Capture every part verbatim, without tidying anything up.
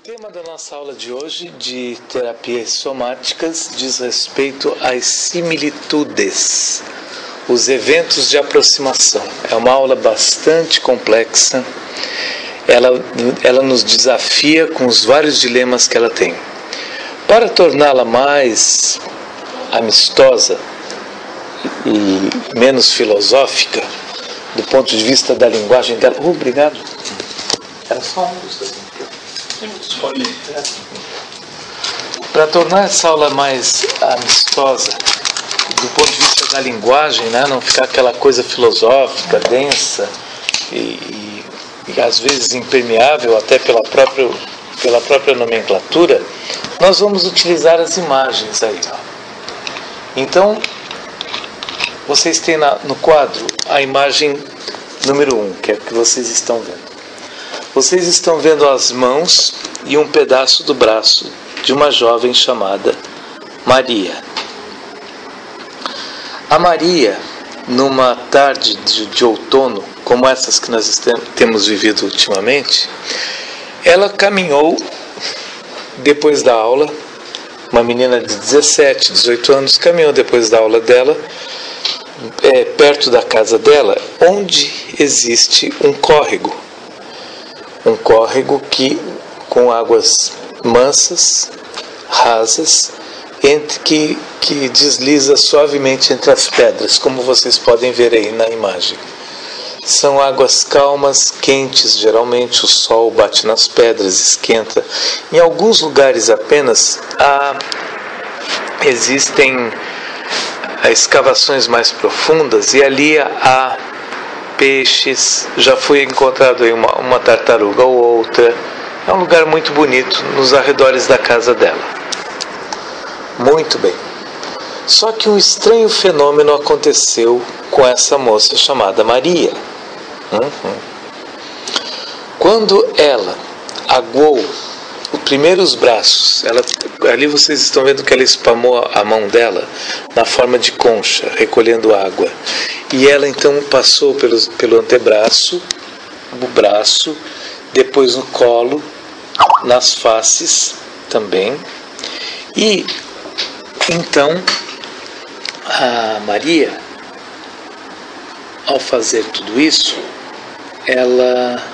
tema da nossa aula de hoje de terapias somáticas diz respeito às similitudes, os eventos de aproximação. É uma aula bastante complexa, ela, ela nos desafia com os vários dilemas que ela tem. Para torná-la mais amistosa e menos filosófica, do ponto de vista da linguagem dela... Oh, obrigado. Era só um dos Para tornar essa aula mais amistosa, do ponto de vista da linguagem, né, não ficar aquela coisa filosófica, densa e, e, e às vezes impermeável até pela própria, pela própria nomenclatura, nós vamos utilizar as imagens aí. Ó. Então, vocês têm na, no quadro a imagem número um, que é a que vocês estão vendo. Vocês estão vendo as mãos e um pedaço do braço de uma jovem chamada Maria. A Maria, numa tarde de, de outono, como essas que nós temos vivido ultimamente, ela caminhou depois da aula. Uma menina de dezessete, dezoito anos caminhou depois da aula dela, é, perto da casa dela, onde existe um córrego. Um córrego que, com águas mansas, rasas, entre, que, que desliza suavemente entre as pedras, como vocês podem ver aí na imagem. São águas calmas, quentes, geralmente o sol bate nas pedras, esquenta. Em alguns lugares apenas há, existem escavações mais profundas e ali há peixes, já foi encontrado aí uma, uma tartaruga ou outra. É um lugar muito bonito nos arredores da casa dela. Muito bem. Só que um estranho fenômeno aconteceu com essa moça chamada Maria. Uhum. Quando ela aguou os primeiros braços, ela, ali vocês estão vendo que ela espalmou a mão dela na forma de concha, recolhendo água. E ela então passou pelo, pelo antebraço, o braço, depois no colo, nas faces também. E então a Maria, ao fazer tudo isso, ela...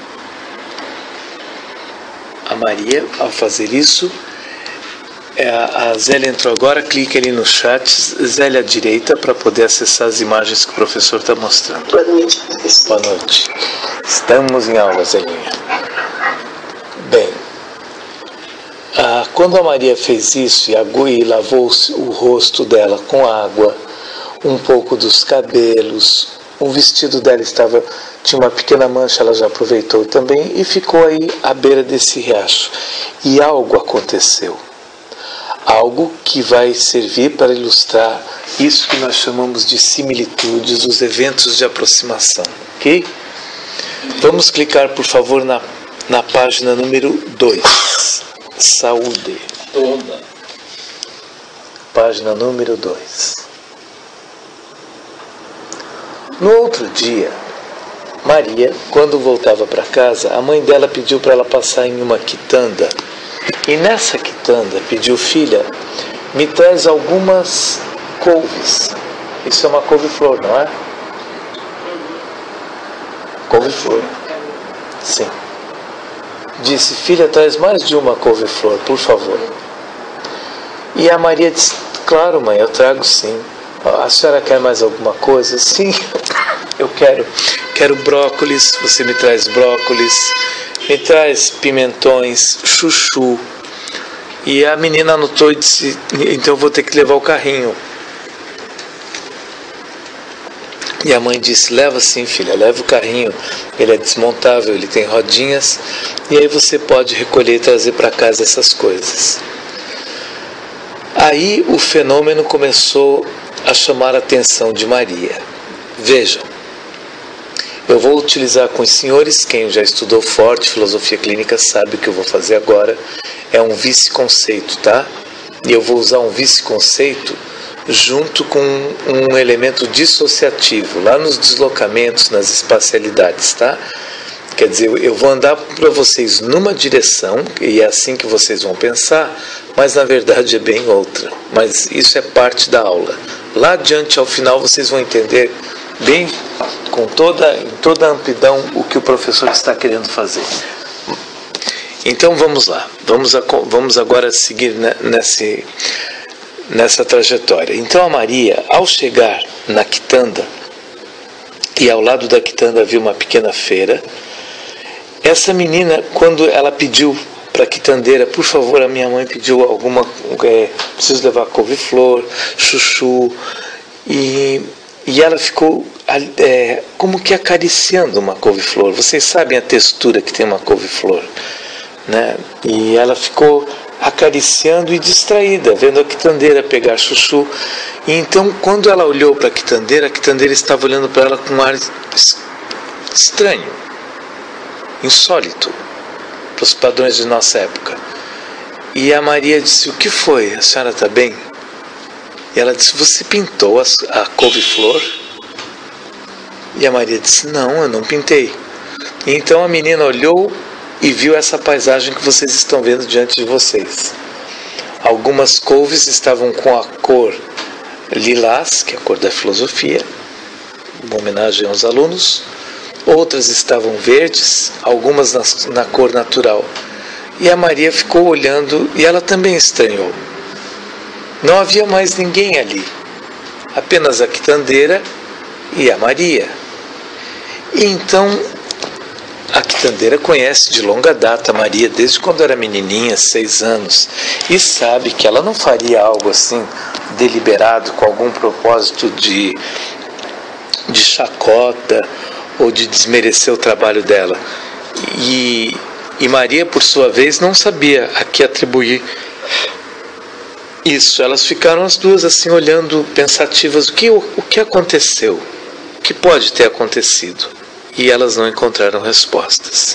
A Maria, ao fazer isso, a Zélia entrou agora, clique ali no chat, Zélia à direita, para poder acessar as imagens que o professor está mostrando. Boa noite. Boa noite. Estamos em aula, Zélia. Bem, ah, quando a Maria fez isso e, agu, e lavou o rosto dela com água, um pouco dos cabelos, o vestido dela estava, tinha uma pequena mancha, ela já aproveitou também e ficou aí à beira desse riacho. E algo aconteceu. Algo que vai servir para ilustrar isso que nós chamamos de similitudes, os eventos de aproximação. Ok? Vamos clicar, por favor, na, na página número dois. Saúde. Toda. Página número dois. No outro dia, Maria, quando voltava para casa, a mãe dela pediu para ela passar em uma quitanda. E nessa quitanda pediu: filha, me traz algumas couves. Isso é uma couve-flor, não é? Couve-flor. Sim. Disse: filha, traz mais de uma couve-flor, por favor. E a Maria disse: claro, mãe, eu trago sim. A senhora quer mais alguma coisa? Sim, eu quero. Quero brócolis, você me traz brócolis. Me traz pimentões, chuchu. E a menina anotou e disse: então eu vou ter que levar o carrinho. E a mãe disse: leva sim, filha, leva o carrinho. Ele é desmontável, ele tem rodinhas. E aí você pode recolher e trazer para casa essas coisas. Aí o fenômeno começou a chamar a atenção de Maria. Vejam, eu vou utilizar com os senhores, quem já estudou forte filosofia clínica sabe o que eu vou fazer agora, é um vice-conceito, tá? E eu vou usar um vice-conceito junto com um elemento dissociativo, lá nos deslocamentos, nas espacialidades, tá? Quer dizer, eu vou andar para vocês numa direção, e é assim que vocês vão pensar, mas na verdade é bem outra. Mas isso é parte da aula. Lá adiante, ao final, vocês vão entender bem, com toda, em toda a amplidão, o que o professor está querendo fazer. Então vamos lá, vamos, a, vamos agora seguir nesse, nessa trajetória. Então a Maria, ao chegar na quitanda, e ao lado da quitanda havia uma pequena feira, essa menina, quando ela pediu para a quitandeira, por favor, a minha mãe pediu alguma, é, preciso levar couve-flor, chuchu, e, e ela ficou é, como que acariciando uma couve-flor. Vocês sabem a textura que tem uma couve-flor, né? E ela ficou acariciando e distraída, vendo a quitandeira pegar chuchu. E então, quando ela olhou para a quitandeira, a quitandeira estava olhando para ela com um ar estranho, insólito, para os padrões de nossa época. E a Maria disse: o que foi? A senhora está bem? E ela disse: você pintou a, a couve-flor? E a Maria disse: não, eu não pintei. E então a menina olhou e viu essa paisagem que vocês estão vendo diante de vocês. Algumas couves estavam com a cor lilás, que é a cor da filosofia, uma homenagem aos alunos. Outras estavam verdes, algumas na, na cor natural. E a Maria ficou olhando e ela também estranhou. Não havia mais ninguém ali, apenas a quitandeira e a Maria. E então a quitandeira conhece de longa data a Maria, desde quando era menininha, seis anos, e sabe que ela não faria algo assim deliberado, com algum propósito de, de chacota ou de desmerecer o trabalho dela. E, e Maria, por sua vez, não sabia a que atribuir isso. Elas ficaram as duas assim olhando pensativas. O que, o, o que aconteceu? O que pode ter acontecido? E elas não encontraram respostas.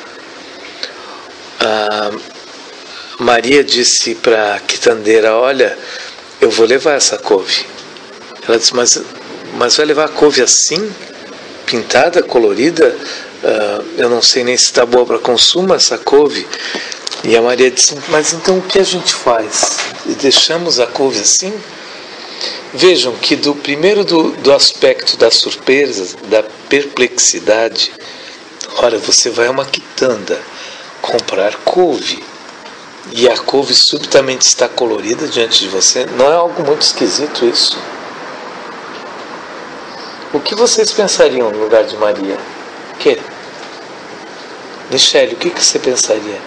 A Maria disse para a quitandeira: olha, eu vou levar essa couve. Ela disse: mas, mas vai levar a couve assim? Pintada, colorida? Uh, eu não sei nem se está boa para consumo essa couve. E a Maria disse: mas então o que a gente faz? E deixamos a couve assim? Vejam que do primeiro do, do aspecto da surpresa, da perplexidade, ora, você vai a uma quitanda comprar couve e a couve subitamente está colorida diante de você. Não é algo muito esquisito isso? O que vocês pensariam no lugar de Maria? O quê? Michele, o que, que você pensaria?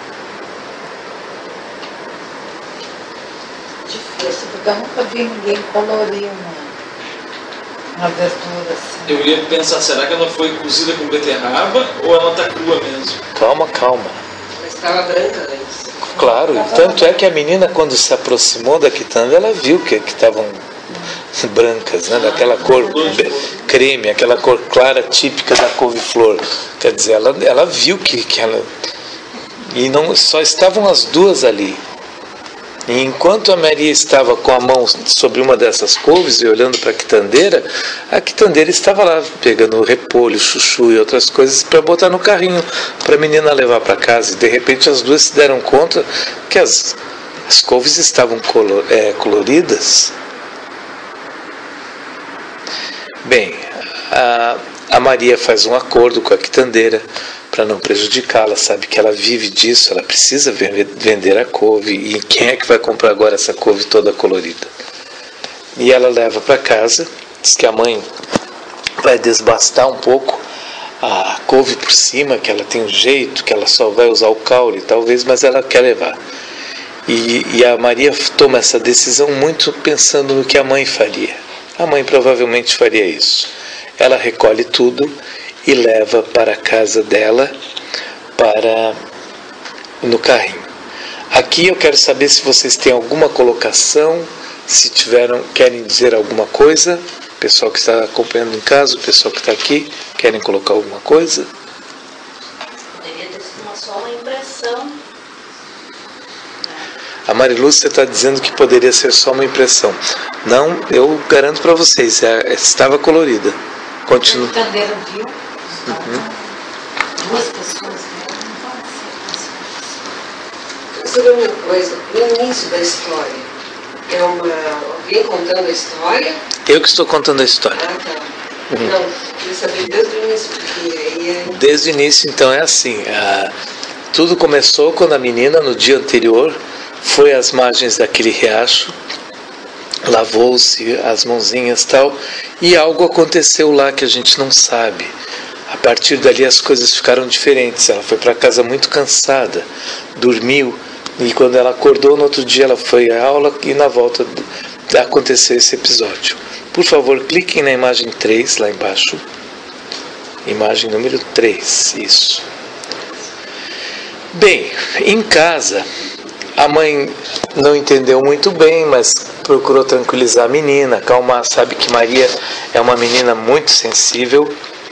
Difícil, porque eu nunca vi ninguém colorir uma, uma verdura assim. Eu ia pensar, será que ela foi cozida com beterraba ou ela está crua mesmo? Calma, calma. Mas estava branca antes. Claro, e tanto é que a menina, quando se aproximou da quitanda, ela viu que estavam brancas, né? Daquela cor creme, aquela cor clara típica da couve-flor. Quer dizer, ela, ela viu que, que ela... E não, só estavam as duas ali. E enquanto a Maria estava com a mão sobre uma dessas couves e olhando para a quitandeira, a quitandeira estava lá pegando repolho, chuchu e outras coisas para botar no carrinho, para a menina levar para casa. E de repente as duas se deram conta que as, as couves estavam color, é, coloridas. Bem, a, a Maria faz um acordo com a quitandeira para não prejudicá-la, sabe que ela vive disso, ela precisa vender a couve, e quem é que vai comprar agora essa couve toda colorida? E ela leva para casa, diz que a mãe vai desbastar um pouco a couve por cima, que ela tem um jeito, que ela só vai usar o caule talvez, mas ela quer levar. E, e a Maria toma essa decisão muito pensando no que a mãe faria. A mãe provavelmente faria isso. Ela recolhe tudo e leva para a casa dela, para no carrinho. Aqui eu quero saber se vocês têm alguma colocação, se tiveram, querem dizer alguma coisa. O pessoal que está acompanhando em casa, o pessoal que está aqui, querem colocar alguma coisa? Poderia ter sido uma só uma impressão. A Marilúcia está dizendo que poderia ser só uma impressão. Não, eu garanto para vocês, é, estava colorida. Continua. A quitandeira viu. Uhum. duas pessoas, né? Não pode ser duas pessoas. Você vê uma coisa, no início da história, é uma, alguém contando a história? Eu que estou contando a história. Ah, tá. Uhum. Não, queria saber desde o início, porque aí é... Desde o início, então, é assim, a, tudo começou quando a menina, no dia anterior, foi às margens daquele riacho, lavou-se as mãozinhas e tal, e algo aconteceu lá que a gente não sabe. A partir dali as coisas ficaram diferentes. Ela foi para casa muito cansada, dormiu, e quando ela acordou no outro dia ela foi à aula e na volta aconteceu esse episódio. Por favor, cliquem na imagem três lá embaixo. Imagem número três, isso. Bem, em casa, a mãe não entendeu muito bem, mas procurou tranquilizar a menina, acalmar. Sabe que Maria é uma menina muito sensível.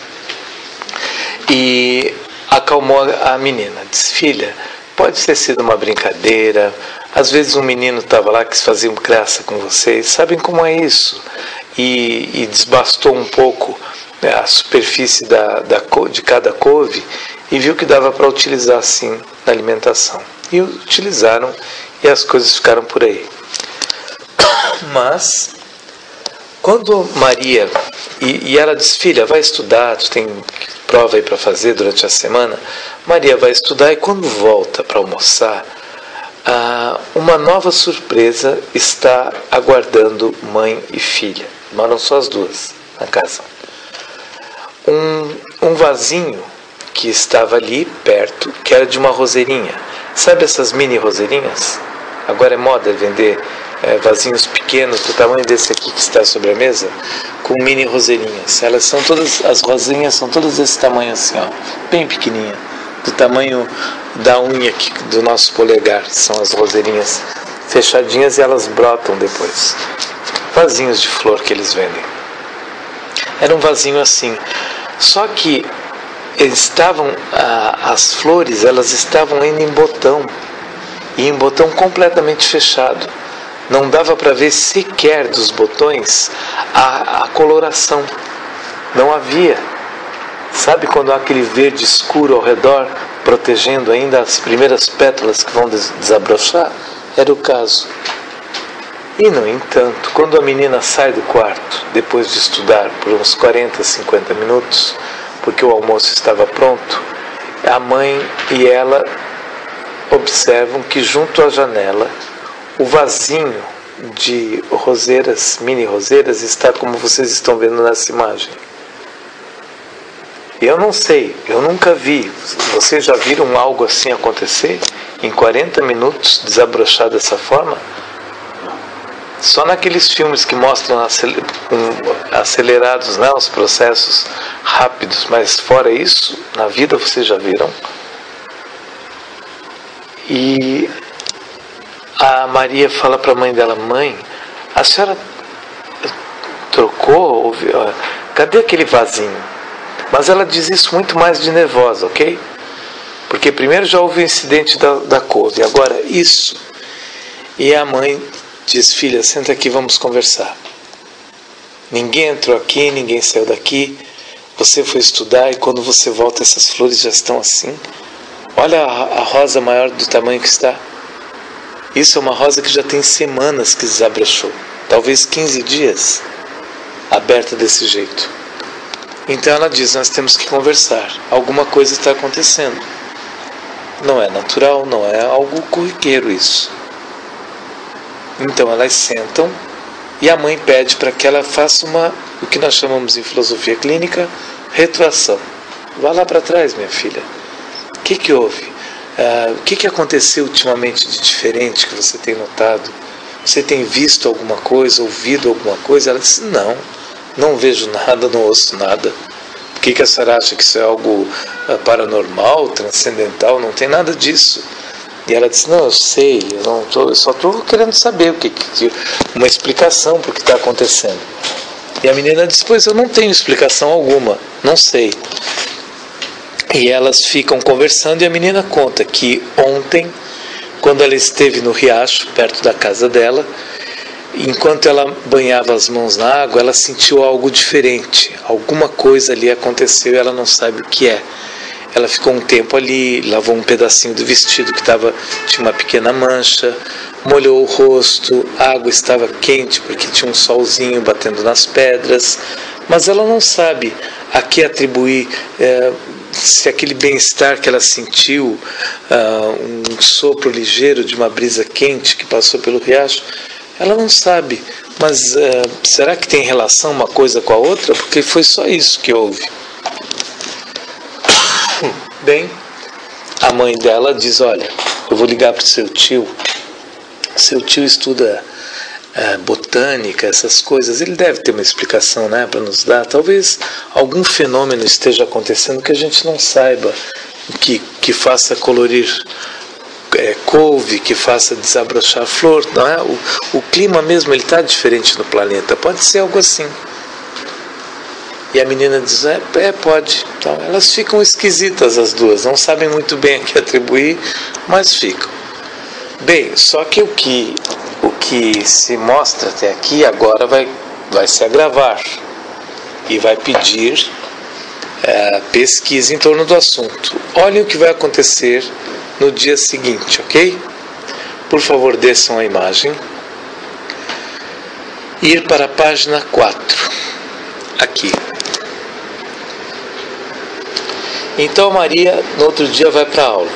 E acalmou a menina. Disse: filha, pode ter sido uma brincadeira. Às vezes um menino estava lá que fazia graça com vocês. Sabem como é isso? E, e desbastou um pouco, né, a superfície da, da, de cada couve e viu que dava para utilizar assim na alimentação. E utilizaram e as coisas ficaram por aí. Mas, quando Maria... E, e ela disse: filha, vai estudar, tu tem prova aí para fazer durante a semana. Maria vai estudar e quando volta para almoçar, ah, uma nova surpresa está aguardando mãe e filha. Moram só as duas na casa. Um, um vasinho que estava ali perto, que era de uma roseirinha. Sabe essas mini roseirinhas? Agora é moda vender é, vasinhos pequenos do tamanho desse aqui que está sobre a mesa, com mini roseirinhas. Elas são todas, as rosinhas são todas desse tamanho assim, ó, bem pequenininha, do tamanho da unha aqui, do nosso polegar. São as roseirinhas fechadinhas e elas brotam depois. Vasinhos de flor que eles vendem. Era um vasinho assim. Só que eles estavam, ah, as flores, elas estavam indo em botão. E em botão completamente fechado. Não dava para ver sequer dos botões a, a coloração. Não havia. Sabe quando há aquele verde escuro ao redor, protegendo ainda as primeiras pétalas que vão des- desabrochar? Era o caso. E, no entanto, quando a menina sai do quarto, depois de estudar por uns quarenta, cinquenta minutos, porque o almoço estava pronto, a mãe e ela observam que junto à janela, o vasinho de roseiras, mini roseiras, está como vocês estão vendo nessa imagem. Eu não sei, eu nunca vi. Vocês já viram algo assim acontecer? Em quarenta minutos desabrochar dessa forma? Só naqueles filmes que mostram acelerados, né, os processos rápidos, mas fora isso, na vida vocês já viram? E a Maria fala para a mãe dela: mãe, a senhora trocou? Ouviu? Cadê aquele vasinho? Mas ela diz isso muito mais de nervosa, ok? Porque primeiro já houve o incidente da, da couve, agora isso. E a mãe diz: filha, senta aqui, vamos conversar. Ninguém entrou aqui, ninguém saiu daqui. Você foi estudar e quando você volta essas flores já estão assim. Olha a, a rosa maior do tamanho que está. Isso é uma rosa que já tem semanas que desabrochou. Talvez quinze dias aberta desse jeito. Então ela diz: nós temos que conversar. Alguma coisa está acontecendo. Não é natural, não é algo corriqueiro isso. Então elas sentam e a mãe pede para que ela faça uma, o que nós chamamos em filosofia clínica, retroação. Vá lá para trás, minha filha. O que que houve? Uh, o que que aconteceu ultimamente de diferente que você tem notado? Você tem visto alguma coisa, ouvido alguma coisa? Ela disse: não, não vejo nada, não ouço nada. Por que que a senhora acha que isso é algo uh, paranormal, transcendental? Não tem nada disso. E ela disse: não, eu sei, eu, não tô, eu só estou querendo saber o que, que uma explicação para o que está acontecendo. E a menina disse: pois eu não tenho explicação alguma, não sei. E elas ficam conversando e a menina conta que ontem, quando ela esteve no riacho, perto da casa dela, enquanto ela banhava as mãos na água, ela sentiu algo diferente. Alguma coisa ali aconteceu e ela não sabe o que é. Ela ficou um tempo ali, lavou um pedacinho do vestido que tava, tinha uma pequena mancha, molhou o rosto, a água estava quente porque tinha um solzinho batendo nas pedras, mas ela não sabe a que atribuir, é, se aquele bem-estar que ela sentiu, uh, um sopro ligeiro de uma brisa quente que passou pelo riacho, ela não sabe, mas uh, será que tem relação uma coisa com a outra? Porque foi só isso que houve. Bem, a mãe dela diz, olha, eu vou ligar para o seu tio, seu tio estuda uh, botânica, essas coisas, ele deve ter uma explicação, né, para nos dar, talvez algum fenômeno esteja acontecendo que a gente não saiba, que, que faça colorir é, couve, que faça desabrochar flor, não é? O, o clima mesmo, ele está diferente no planeta, pode ser algo assim. E a menina diz, é, é pode. Então, elas ficam esquisitas as duas, não sabem muito bem a que atribuir, mas ficam. Bem, só que o que, o que se mostra até aqui agora vai, vai se agravar e vai pedir é, pesquisa em torno do assunto. Olhem o que vai acontecer no dia seguinte, ok? Por favor, desçam a imagem. Ir para a página quatro. Aqui. Então a Maria, no outro dia, vai para a aula.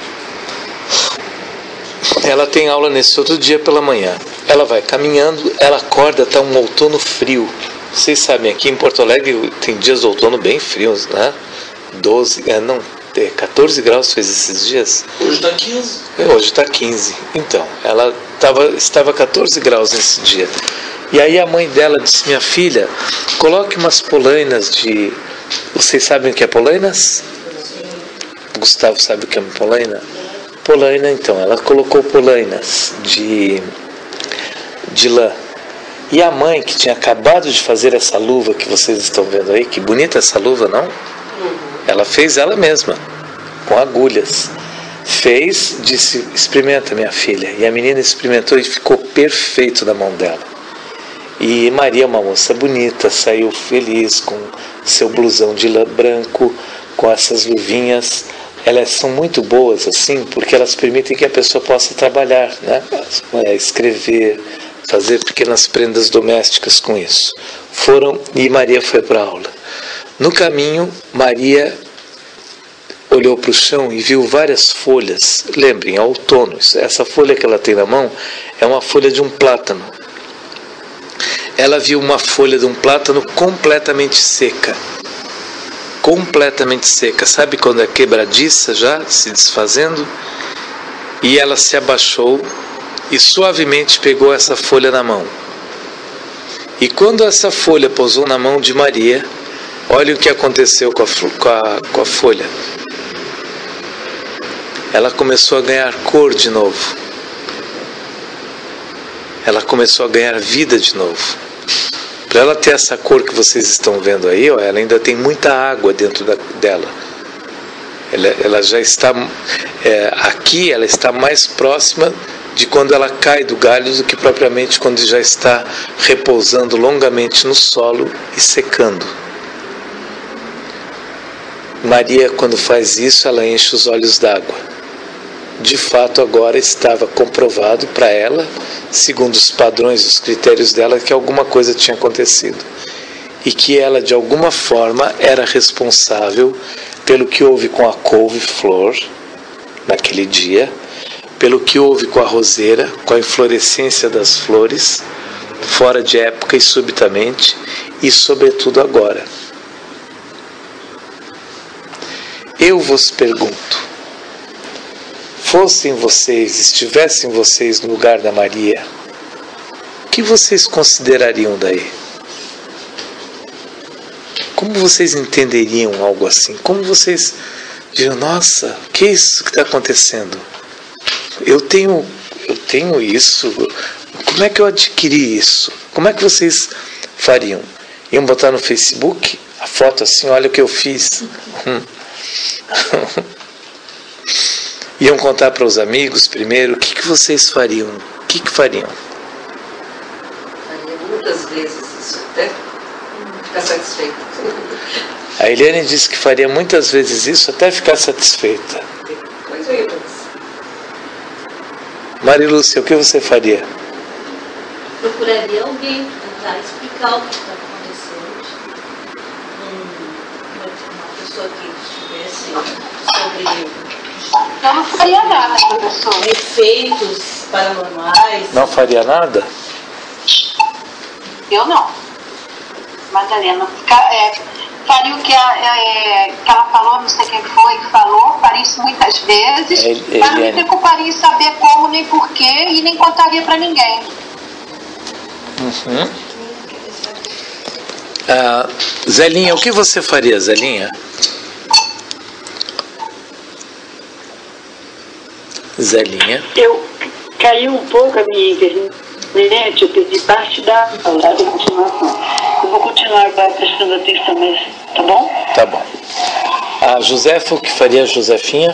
Ela tem aula nesse outro dia pela manhã. Ela vai caminhando, ela acorda, está um outono frio. Vocês sabem, aqui em Porto Alegre tem dias de outono bem frios, né? doze, não, catorze graus fez esses dias. Hoje está quinze. Hoje está quinze. Então, ela tava, estava catorze graus nesse dia. E aí a mãe dela disse, minha filha, coloque umas polainas de... Vocês sabem o que é polainas? Gustavo sabe o que é uma polaina? Polaina, então, ela colocou polainas de, de lã. E a mãe, que tinha acabado de fazer essa luva que vocês estão vendo aí, que bonita essa luva, não? Ela fez ela mesma, com agulhas. Fez, disse, experimenta, minha filha. E a menina experimentou e ficou perfeito na mão dela. E Maria, uma moça bonita, saiu feliz com seu blusão de lã branco, com essas luvinhas. Elas são muito boas assim, porque elas permitem que a pessoa possa trabalhar, né? É, escrever, fazer pequenas prendas domésticas com isso. Foram e Maria foi para a aula. No caminho, Maria olhou para o chão e viu várias folhas. Lembrem, é outono. Essa folha que ela tem na mão é uma folha de um plátano. Ela viu uma folha de um plátano completamente seca. Completamente seca. Sabe quando é quebradiça já, se desfazendo? E ela se abaixou e suavemente pegou essa folha na mão. E quando essa folha pousou na mão de Maria, olha o que aconteceu com a, com a, com a folha. Ela começou a ganhar cor de novo. Ela começou a ganhar vida de novo. Para ela ter essa cor que vocês estão vendo aí, ó, ela ainda tem muita água dentro da, dela. Ela, ela já está... É, aqui ela está mais próxima de quando ela cai do galho do que propriamente quando já está repousando longamente no solo e secando. Maria, quando faz isso, ela enche os olhos d'água. De fato, agora estava comprovado para ela, segundo os padrões, os critérios dela, que alguma coisa tinha acontecido. E que ela, de alguma forma, era responsável pelo que houve com a couve-flor naquele dia, pelo que houve com a roseira, com a inflorescência das flores, fora de época e subitamente, e sobretudo agora. Eu vos pergunto, fossem vocês, estivessem vocês no lugar da Maria, o que vocês considerariam daí? Como vocês entenderiam algo assim? Como vocês diriam, nossa, o que é isso que está acontecendo? Eu tenho, eu tenho isso, como é que eu adquiri isso? Como é que vocês fariam? Iam botar no Facebook a foto assim, olha o que eu fiz? Iam contar para os amigos primeiro, o que, que vocês fariam? O que, que fariam? Faria muitas vezes isso, até ficar satisfeito. A Eliane disse que faria muitas vezes isso até ficar satisfeita. Pois é. Marilúcia, o que você faria? Procuraria alguém para tentar explicar o que está acontecendo. Uma pessoa que estivesse sobre... Eu não faria nada com a pessoa. Efeitos paranormais. Não faria nada? Eu não. Madalena, é, faria o que, a, é, que ela falou, não sei quem foi que falou, faria isso muitas vezes, ele, mas não ele me preocuparia em saber como, nem porquê, e nem contaria para ninguém. Uhum. Ah, Zelinha, o que você faria, Zelinha? Zelinha. Eu caiu um pouco a minha internet, eu perdi parte da aula, da continuação. Eu vou continuar agora prestando atenção, mas tá bom? Tá bom. A Josefa, o que faria a Josefinha?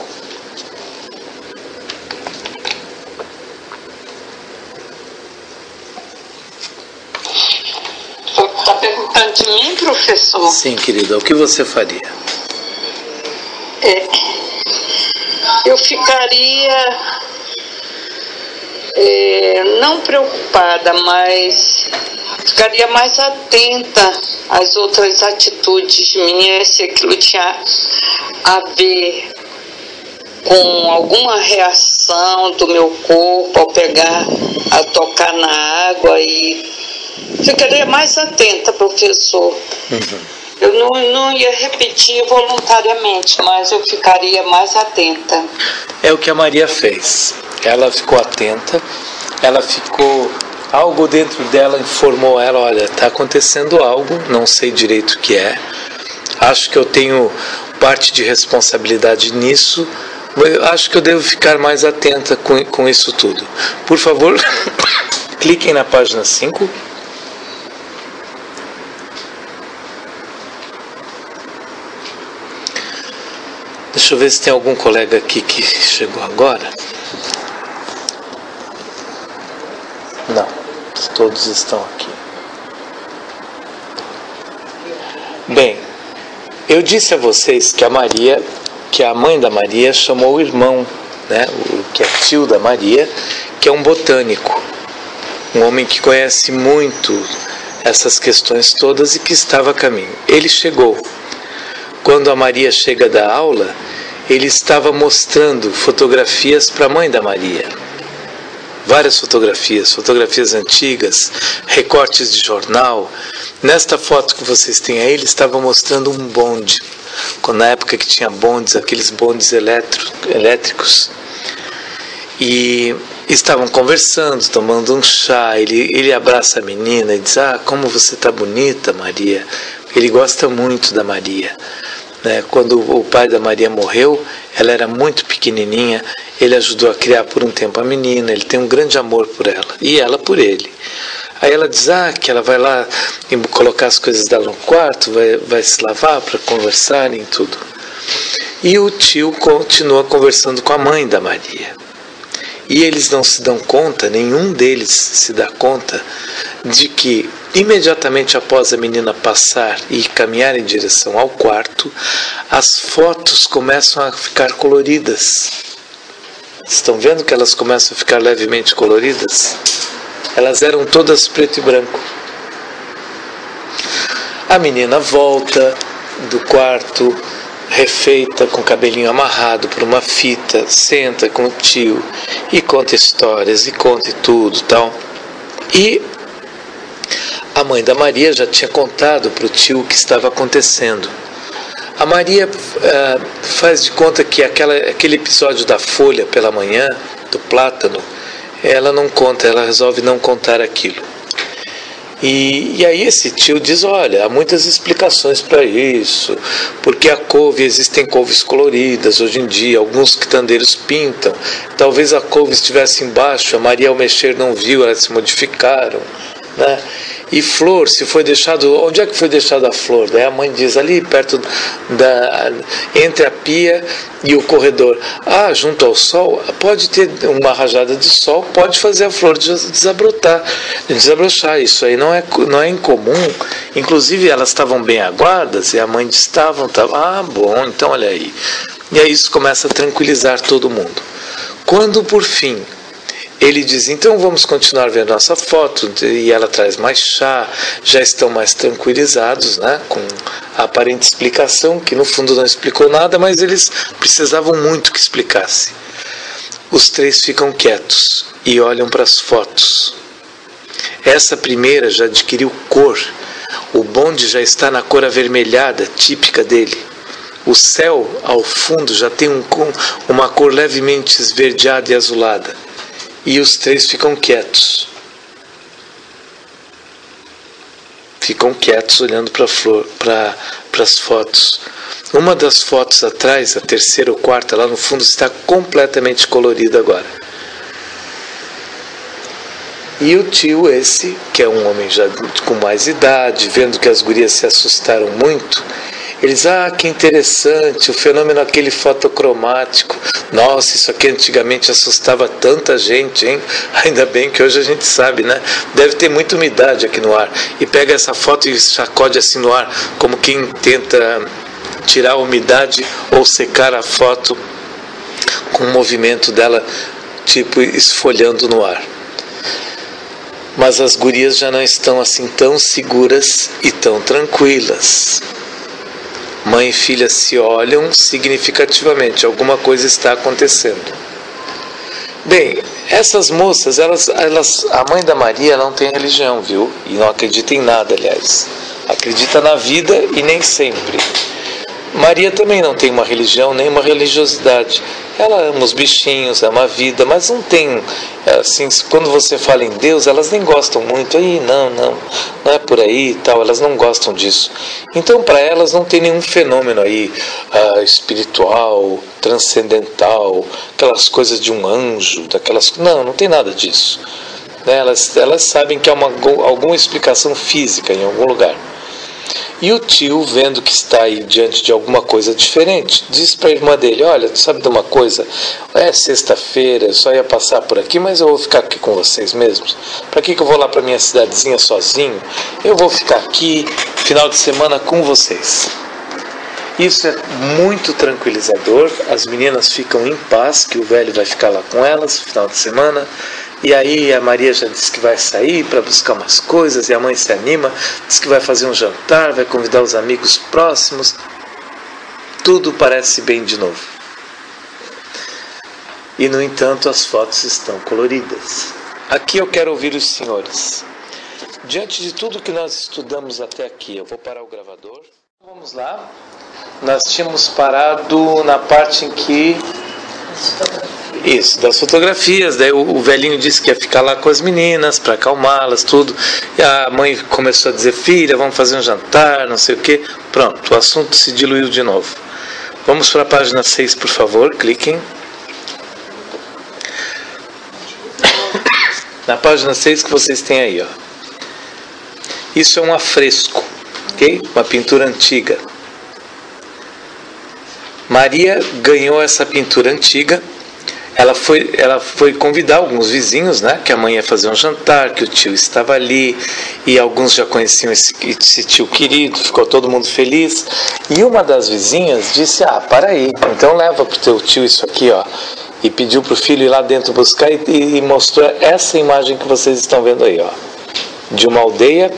Está perguntando de mim, professor? Sim, querida, o que você faria? É, eu ficaria é, não preocupada, mas ficaria mais atenta às outras atitudes minhas, se aquilo tinha a ver com alguma reação do meu corpo ao pegar, a tocar na água, e ficaria mais atenta, professor. Uhum. Eu não, não ia repetir voluntariamente, mas eu ficaria mais atenta. É o que a Maria fez. Ela ficou atenta, ela ficou... Algo dentro dela informou ela, olha, está acontecendo algo, não sei direito o que é. Acho que eu tenho parte de responsabilidade nisso. Eu acho que eu devo ficar mais atenta com, com isso tudo. Por favor, cliquem na página cinco. Deixa eu ver se tem algum colega aqui que chegou agora. Não, todos estão aqui. Bem, eu disse a vocês que a Maria, que a mãe da Maria chamou o irmão, né, o que é tio da Maria, que é um botânico, um homem que conhece muito essas questões todas e que estava a caminho. Ele chegou. Quando a Maria chega da aula, ele estava mostrando fotografias para a mãe da Maria. Várias fotografias, fotografias antigas, recortes de jornal. Nesta foto que vocês têm aí, ele estava mostrando um bonde. Na época que tinha bondes, aqueles bondes eletro, elétricos. E estavam conversando, tomando um chá. Ele, ele abraça a menina e diz, ah, como você está bonita, Maria. Ele gosta muito da Maria. Né? Quando o pai da Maria morreu, ela era muito pequenininha, ele ajudou a criar por um tempo a menina, ele tem um grande amor por ela, e ela por ele. Aí ela diz, ah, que ela vai lá colocar as coisas dela no quarto, vai, vai se lavar para conversarem e tudo. E o tio continua conversando com a mãe da Maria. E eles não se dão conta, nenhum deles se dá conta, de que imediatamente após a menina passar e caminhar em direção ao quarto, as fotos começam a ficar coloridas. Estão vendo que elas começam a ficar levemente coloridas? Elas eram todas preto e branco. A menina volta do quarto, refeita, com o cabelinho amarrado por uma fita, senta com o tio e conta histórias e conta tudo tal. E a mãe da Maria já tinha contado para o tio o que estava acontecendo. A Maria uh, faz de conta que aquela, aquele episódio da folha pela manhã, do plátano, ela não conta, ela resolve não contar aquilo. E, e aí esse tio diz, olha, há muitas explicações para isso, porque a couve, existem couves coloridas hoje em dia, alguns quitandeiros pintam, talvez a couve estivesse embaixo, a Maria ao mexer não viu, elas se modificaram, né? E flor, se foi deixado, onde é que foi deixada a flor? Daí a mãe diz, ali perto da, entre a pia e o corredor. Ah, junto ao sol, pode ter uma rajada de sol, pode fazer a flor desabrotar, desabrochar. Isso aí não é, não é incomum. Inclusive elas estavam bem aguadas e a mãe disse, estavam, estavam. Ah, bom, então olha aí. E aí isso começa a tranquilizar todo mundo. Quando por fim ele diz, então vamos continuar vendo nossa foto, e ela traz mais chá, já estão mais tranquilizados, né, com a aparente explicação, que no fundo não explicou nada, mas eles precisavam muito que explicasse. Os três ficam quietos e olham para as fotos. Essa primeira já adquiriu cor, o bonde já está na cor avermelhada, típica dele. O céu, ao fundo, já tem um, uma cor levemente esverdeada e azulada. E os três ficam quietos. Ficam quietos olhando para flor, para as fotos. Uma das fotos atrás, a terceira ou quarta, lá no fundo, está completamente colorida agora. E o tio esse, que é um homem já com mais idade, vendo que as gurias se assustaram muito, eles, ah, que interessante, o fenômeno aquele fotocromático. Nossa, isso aqui antigamente assustava tanta gente, hein? Ainda bem que hoje a gente sabe, né? Deve ter muita umidade aqui no ar. E pega essa foto e sacode assim no ar, como quem tenta tirar a umidade ou secar a foto com o movimento dela, tipo esfolhando no ar. Mas as gurias já não estão assim tão seguras e tão tranquilas. Mãe e filha se olham significativamente, alguma coisa está acontecendo. Bem, essas moças, elas, elas, a mãe da Maria não tem religião, viu? E não acredita em nada, aliás. Acredita na vida e nem sempre. Maria também não tem uma religião, nem uma religiosidade. Ela ama os bichinhos, ama a vida, mas não tem, assim, quando você fala em Deus, elas nem gostam muito. Aí, não, não, não é por aí e tal, elas não gostam disso. Então, para elas não tem nenhum fenômeno aí uh, espiritual, transcendental, aquelas coisas de um anjo, daquelas, não, não tem nada disso. Elas, elas sabem que há uma, alguma explicação física em algum lugar. E o tio, vendo que está aí diante de alguma coisa diferente, diz para a irmã dele, olha, tu sabe de uma coisa? É sexta-feira, eu só ia passar por aqui, mas eu vou ficar aqui com vocês mesmos. Para que que eu vou lá para minha cidadezinha sozinho? Eu vou ficar aqui, final de semana, com vocês. Isso é muito tranquilizador, as meninas ficam em paz, que o velho vai ficar lá com elas no final de semana. E aí a Maria já disse que vai sair para buscar umas coisas, e a mãe se anima, diz que vai fazer um jantar, vai convidar os amigos próximos. Tudo parece bem de novo. E no entanto as fotos estão coloridas. Aqui eu quero ouvir os senhores. Diante de tudo que nós estudamos até aqui, eu vou parar o gravador. Vamos lá. Nós tínhamos parado na parte em que... Isso, das fotografias. Daí o, o velhinho disse que ia ficar lá com as meninas para acalmá-las, tudo. E a mãe começou a dizer, filha, vamos fazer um jantar, não sei o quê. Pronto, o assunto se diluiu de novo. Vamos para a página seis, por favor, cliquem. Na página seis que vocês têm aí, ó. Isso é um afresco, ok? Uma pintura antiga. Maria ganhou essa pintura antiga. Ela foi, ela foi convidar alguns vizinhos, né? Que a mãe ia fazer um jantar, que o tio estava ali, e alguns já conheciam esse, esse tio querido, ficou todo mundo feliz. E uma das vizinhas disse, ah, para aí, então leva para o teu tio isso aqui, ó. E pediu para o filho ir lá dentro buscar e, e mostrou essa imagem que vocês estão vendo aí, ó. De uma aldeia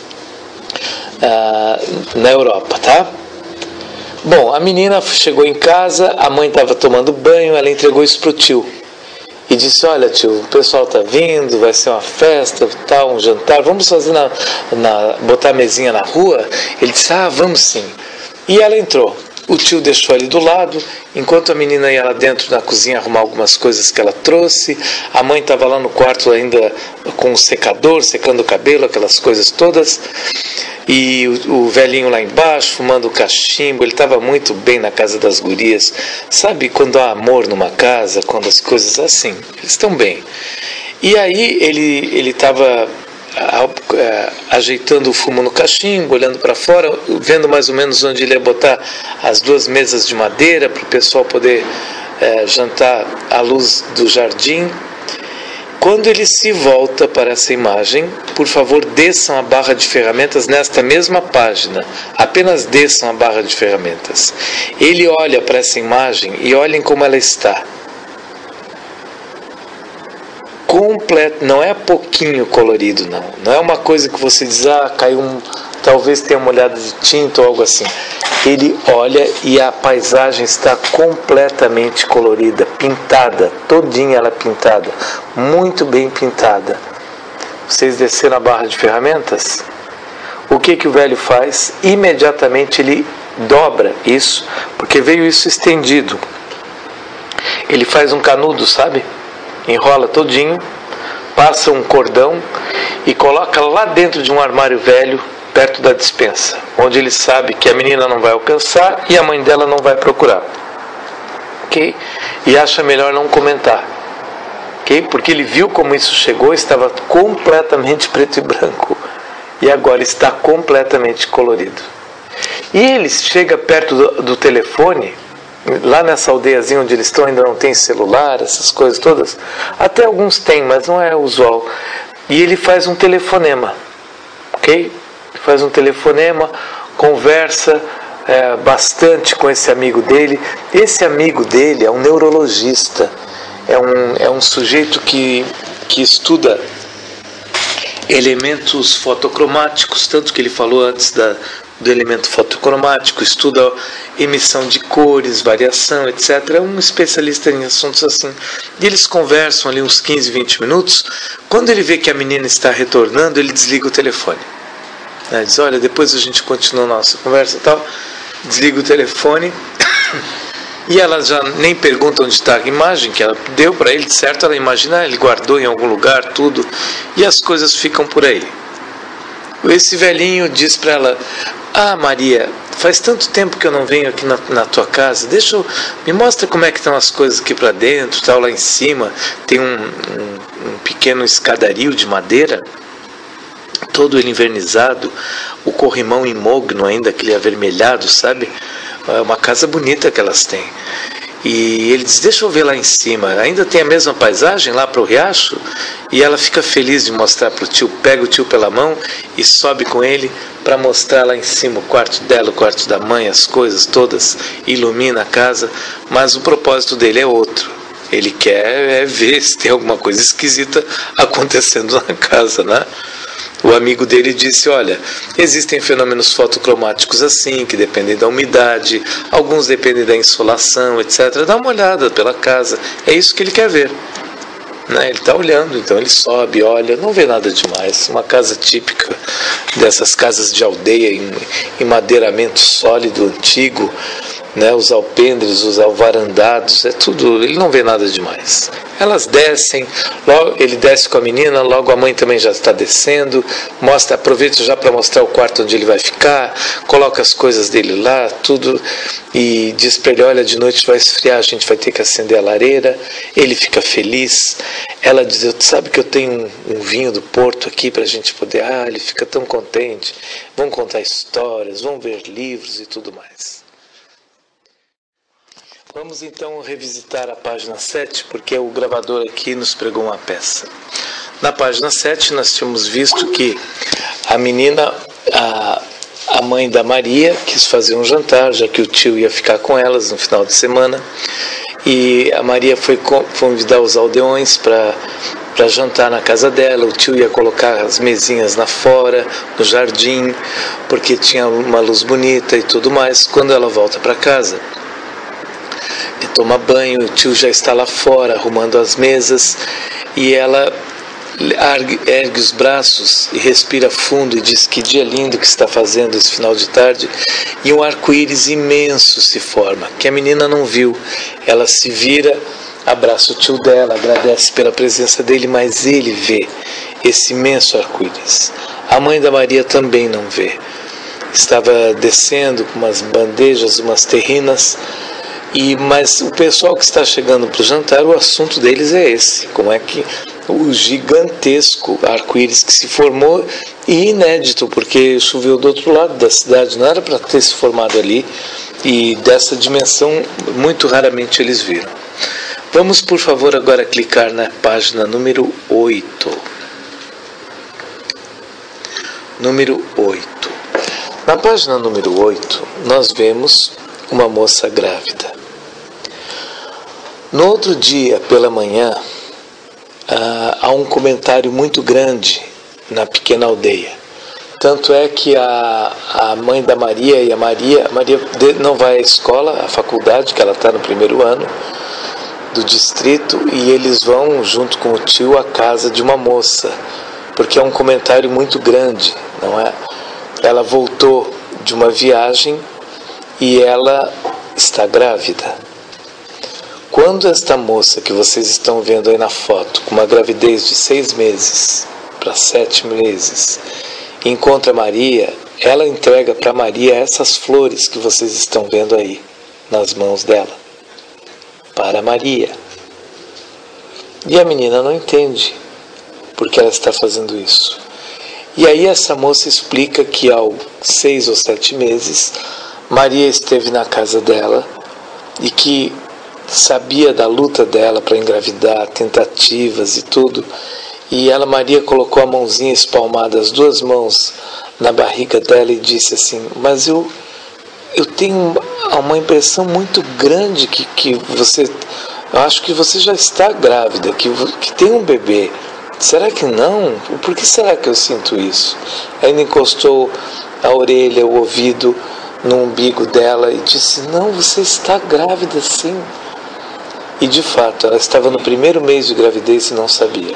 ah, na Europa, tá? Bom, a menina chegou em casa, a mãe estava tomando banho, ela entregou isso para o tio. E disse, olha tio, o pessoal está vindo, vai ser uma festa, tal, um jantar, vamos fazer, na, na, botar a mesinha na rua? Ele disse, ah, vamos sim. E ela entrou. O tio deixou ali do lado, enquanto a menina ia lá dentro na cozinha arrumar algumas coisas que ela trouxe. A mãe estava lá no quarto ainda com o secador, secando o cabelo, aquelas coisas todas. E o, o velhinho lá embaixo, fumando o cachimbo, ele estava muito bem na casa das gurias. Sabe quando há amor numa casa, quando as coisas assim, eles estão bem. E aí ele ele estava ajeitando o fumo no cachimbo, olhando para fora, vendo mais ou menos onde ele ia botar as duas mesas de madeira para o pessoal poder é, jantar à luz do jardim. Quando ele se volta para essa imagem, por favor, desçam a barra de ferramentas nesta mesma página. Apenas desçam a barra de ferramentas. Ele olha para essa imagem e olhem como ela está. Completo, não é pouquinho colorido, não. Não é uma coisa que você diz, ah, caiu um, talvez tenha uma olhada de tinta ou algo assim. Ele olha e a paisagem está completamente colorida, pintada, todinha ela pintada, muito bem pintada. Vocês desceram a barra de ferramentas? O que que o velho faz? Imediatamente ele dobra isso, porque veio isso estendido. Ele faz um canudo, sabe? Enrola todinho, passa um cordão e coloca lá dentro de um armário velho, perto da despensa, onde ele sabe que a menina não vai alcançar e a mãe dela não vai procurar, ok? E acha melhor não comentar, ok? Porque ele viu como isso chegou, estava completamente preto e branco e agora está completamente colorido. E ele chega perto do, do telefone, lá nessa aldeiazinha onde eles estão, ainda não tem celular, essas coisas todas, até alguns têm, mas não é usual, e ele faz um telefonema, ok? Faz um telefonema, conversa é, bastante com esse amigo dele. Esse amigo dele é um neurologista, é um, é um sujeito que, que estuda elementos fotocromáticos, tanto que ele falou antes da, do elemento fotocromático, estuda emissão de cores, variação, etcétera. É um especialista em assuntos assim. E eles conversam ali uns quinze, vinte minutos. Quando ele vê que a menina está retornando, ele desliga o telefone. Ele diz, olha, depois a gente continua a nossa conversa e tal. Desliga o telefone. E ela já nem pergunta onde está a imagem que ela deu para ele, certo? Ela imagina, ele guardou em algum lugar tudo. E as coisas ficam por aí. Esse velhinho diz para ela, ah, Maria, faz tanto tempo que eu não venho aqui na, na tua casa, deixa eu, me mostra como é que estão as coisas aqui para dentro, tal, lá em cima tem um, um, um pequeno escadario de madeira, todo ele invernizado, o corrimão imogno ainda, aquele avermelhado, sabe? É uma casa bonita que elas têm. E ele diz, deixa eu ver lá em cima, ainda tem a mesma paisagem lá para o riacho? E ela fica feliz de mostrar para o tio, pega o tio pela mão e sobe com ele para mostrar lá em cima o quarto dela, o quarto da mãe, as coisas todas, ilumina a casa, mas o propósito dele é outro. Ele quer é ver se tem alguma coisa esquisita acontecendo na casa, né? O amigo dele disse, olha, existem fenômenos fotocromáticos assim, que dependem da umidade, alguns dependem da insolação, etcétera. Dá uma olhada pela casa, é isso que ele quer ver. Né? Ele está olhando, então ele sobe, olha, não vê nada demais. Uma casa típica dessas casas de aldeia, em, em madeiramento sólido, antigo, né? Os alpendres, os alvarandados, é tudo, ele não vê nada demais. Elas descem, logo, ele desce com a menina, logo a mãe também já está descendo, mostra, aproveita já para mostrar o quarto onde ele vai ficar, coloca as coisas dele lá, tudo, e diz para ele, olha, de noite vai esfriar, a gente vai ter que acender a lareira. Ele fica feliz. Ela diz, sabe que eu tenho um, um vinho do Porto aqui para a gente poder, ah, ele fica tão contente, vão contar histórias, vão ver livros e tudo mais. Vamos então revisitar a página sete, porque o gravador aqui nos pregou uma peça. Na página sete nós tínhamos visto que a menina, a, a mãe da Maria, quis fazer um jantar, já que o tio ia ficar com elas no final de semana, e a Maria foi convidar os aldeões para para jantar na casa dela. O tio ia colocar as mesinhas na fora, no jardim, porque tinha uma luz bonita e tudo mais. Quando ela volta para casa e toma banho, o tio já está lá fora arrumando as mesas, e ela ergue os braços e respira fundo e diz que dia lindo que está fazendo esse final de tarde, e um arco-íris imenso se forma, que a menina não viu. Ela se vira, abraça o tio dela, agradece pela presença dele, mas ele vê esse imenso arco-íris. A mãe da Maria também não vê. Estava descendo com umas bandejas, umas terrinas, E, mas o pessoal que está chegando para o jantar, o assunto deles é esse, como é que o gigantesco arco-íris que se formou, e inédito, porque choveu do outro lado da cidade, não era para ter se formado ali, e dessa dimensão muito raramente eles viram. Vamos, por favor, agora clicar na página número oito. Número oito. Na página número oito, nós vemos uma moça grávida. No outro dia, pela manhã, ah, há um comentário muito grande na pequena aldeia. Tanto é que a, a mãe da Maria e a Maria, a Maria não vai à escola, à faculdade, que ela está no primeiro ano do distrito, e eles vão, junto com o tio, à casa de uma moça, porque é um comentário muito grande, não é? Ela voltou de uma viagem e ela está grávida. Quando esta moça que vocês estão vendo aí na foto, com uma gravidez de seis meses para sete meses, encontra Maria, ela entrega para Maria essas flores que vocês estão vendo aí nas mãos dela, para Maria. E a menina não entende porque ela está fazendo isso. E aí essa moça explica que aos seis ou sete meses, Maria esteve na casa dela e que sabia da luta dela para engravidar, tentativas e tudo, e ela, Maria, colocou a mãozinha espalmada, as duas mãos na barriga dela, e disse assim: mas eu, eu tenho uma impressão muito grande que, que você, eu acho que você já está grávida, que, que tem um bebê. Será que não? Por que será que eu sinto isso? Ainda encostou a orelha, o ouvido no umbigo dela e disse: não, você está grávida sim. E de fato, ela estava no primeiro mês de gravidez e não sabia.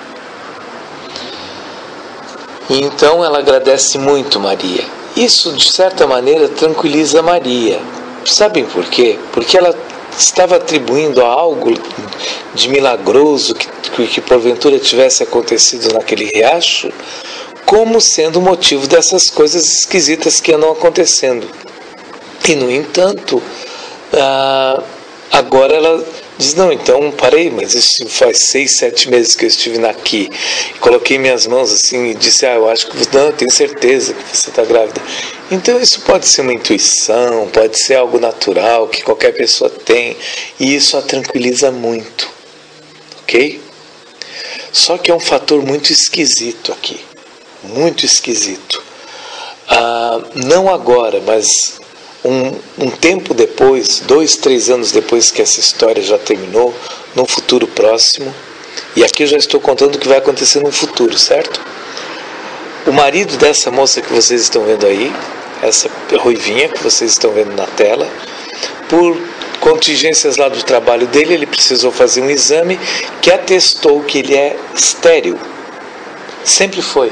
E então ela agradece muito Maria. Isso, de certa maneira, tranquiliza Maria. Sabem por quê? Porque ela estava atribuindo a algo de milagroso que, que, que porventura tivesse acontecido naquele riacho, como sendo o motivo dessas coisas esquisitas que andam acontecendo. E, no entanto, ah, agora ela diz: não, então parei, mas isso faz seis, sete meses que eu estive aqui. Coloquei minhas mãos assim e disse: ah, eu acho que não, eu tenho certeza que você está grávida. Então isso pode ser uma intuição, pode ser algo natural que qualquer pessoa tem, e isso a tranquiliza muito, ok? Só que é um fator muito esquisito aqui, muito esquisito. Ah, não agora, mas Um, um tempo depois, dois, três anos depois que essa história já terminou, num futuro próximo, e aqui eu já estou contando o que vai acontecer no futuro, certo? O marido dessa moça que vocês estão vendo aí, essa ruivinha que vocês estão vendo na tela, por contingências lá do trabalho dele, ele precisou fazer um exame que atestou que ele é estéril. Sempre foi.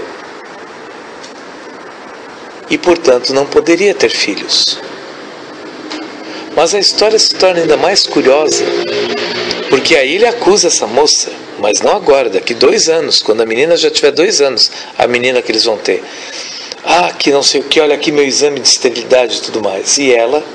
E, portanto, não poderia ter filhos. Mas a história se torna ainda mais curiosa, porque aí ele acusa essa moça, mas não agora, daqui dois anos, quando a menina já tiver dois anos, a menina que eles vão ter. Ah, que não sei o que, olha aqui meu exame de esterilidade e tudo mais. E ela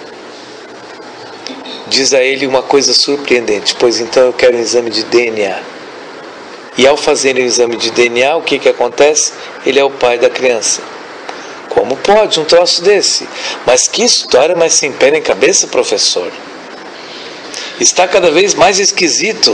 diz a ele uma coisa surpreendente: pois então eu quero um exame de D N A. E ao fazerem o exame de D N A, o que, que acontece? Ele é o pai da criança. Como pode um troço desse? Mas que história mais sem pé nem cabeça, professor? Está cada vez mais esquisito.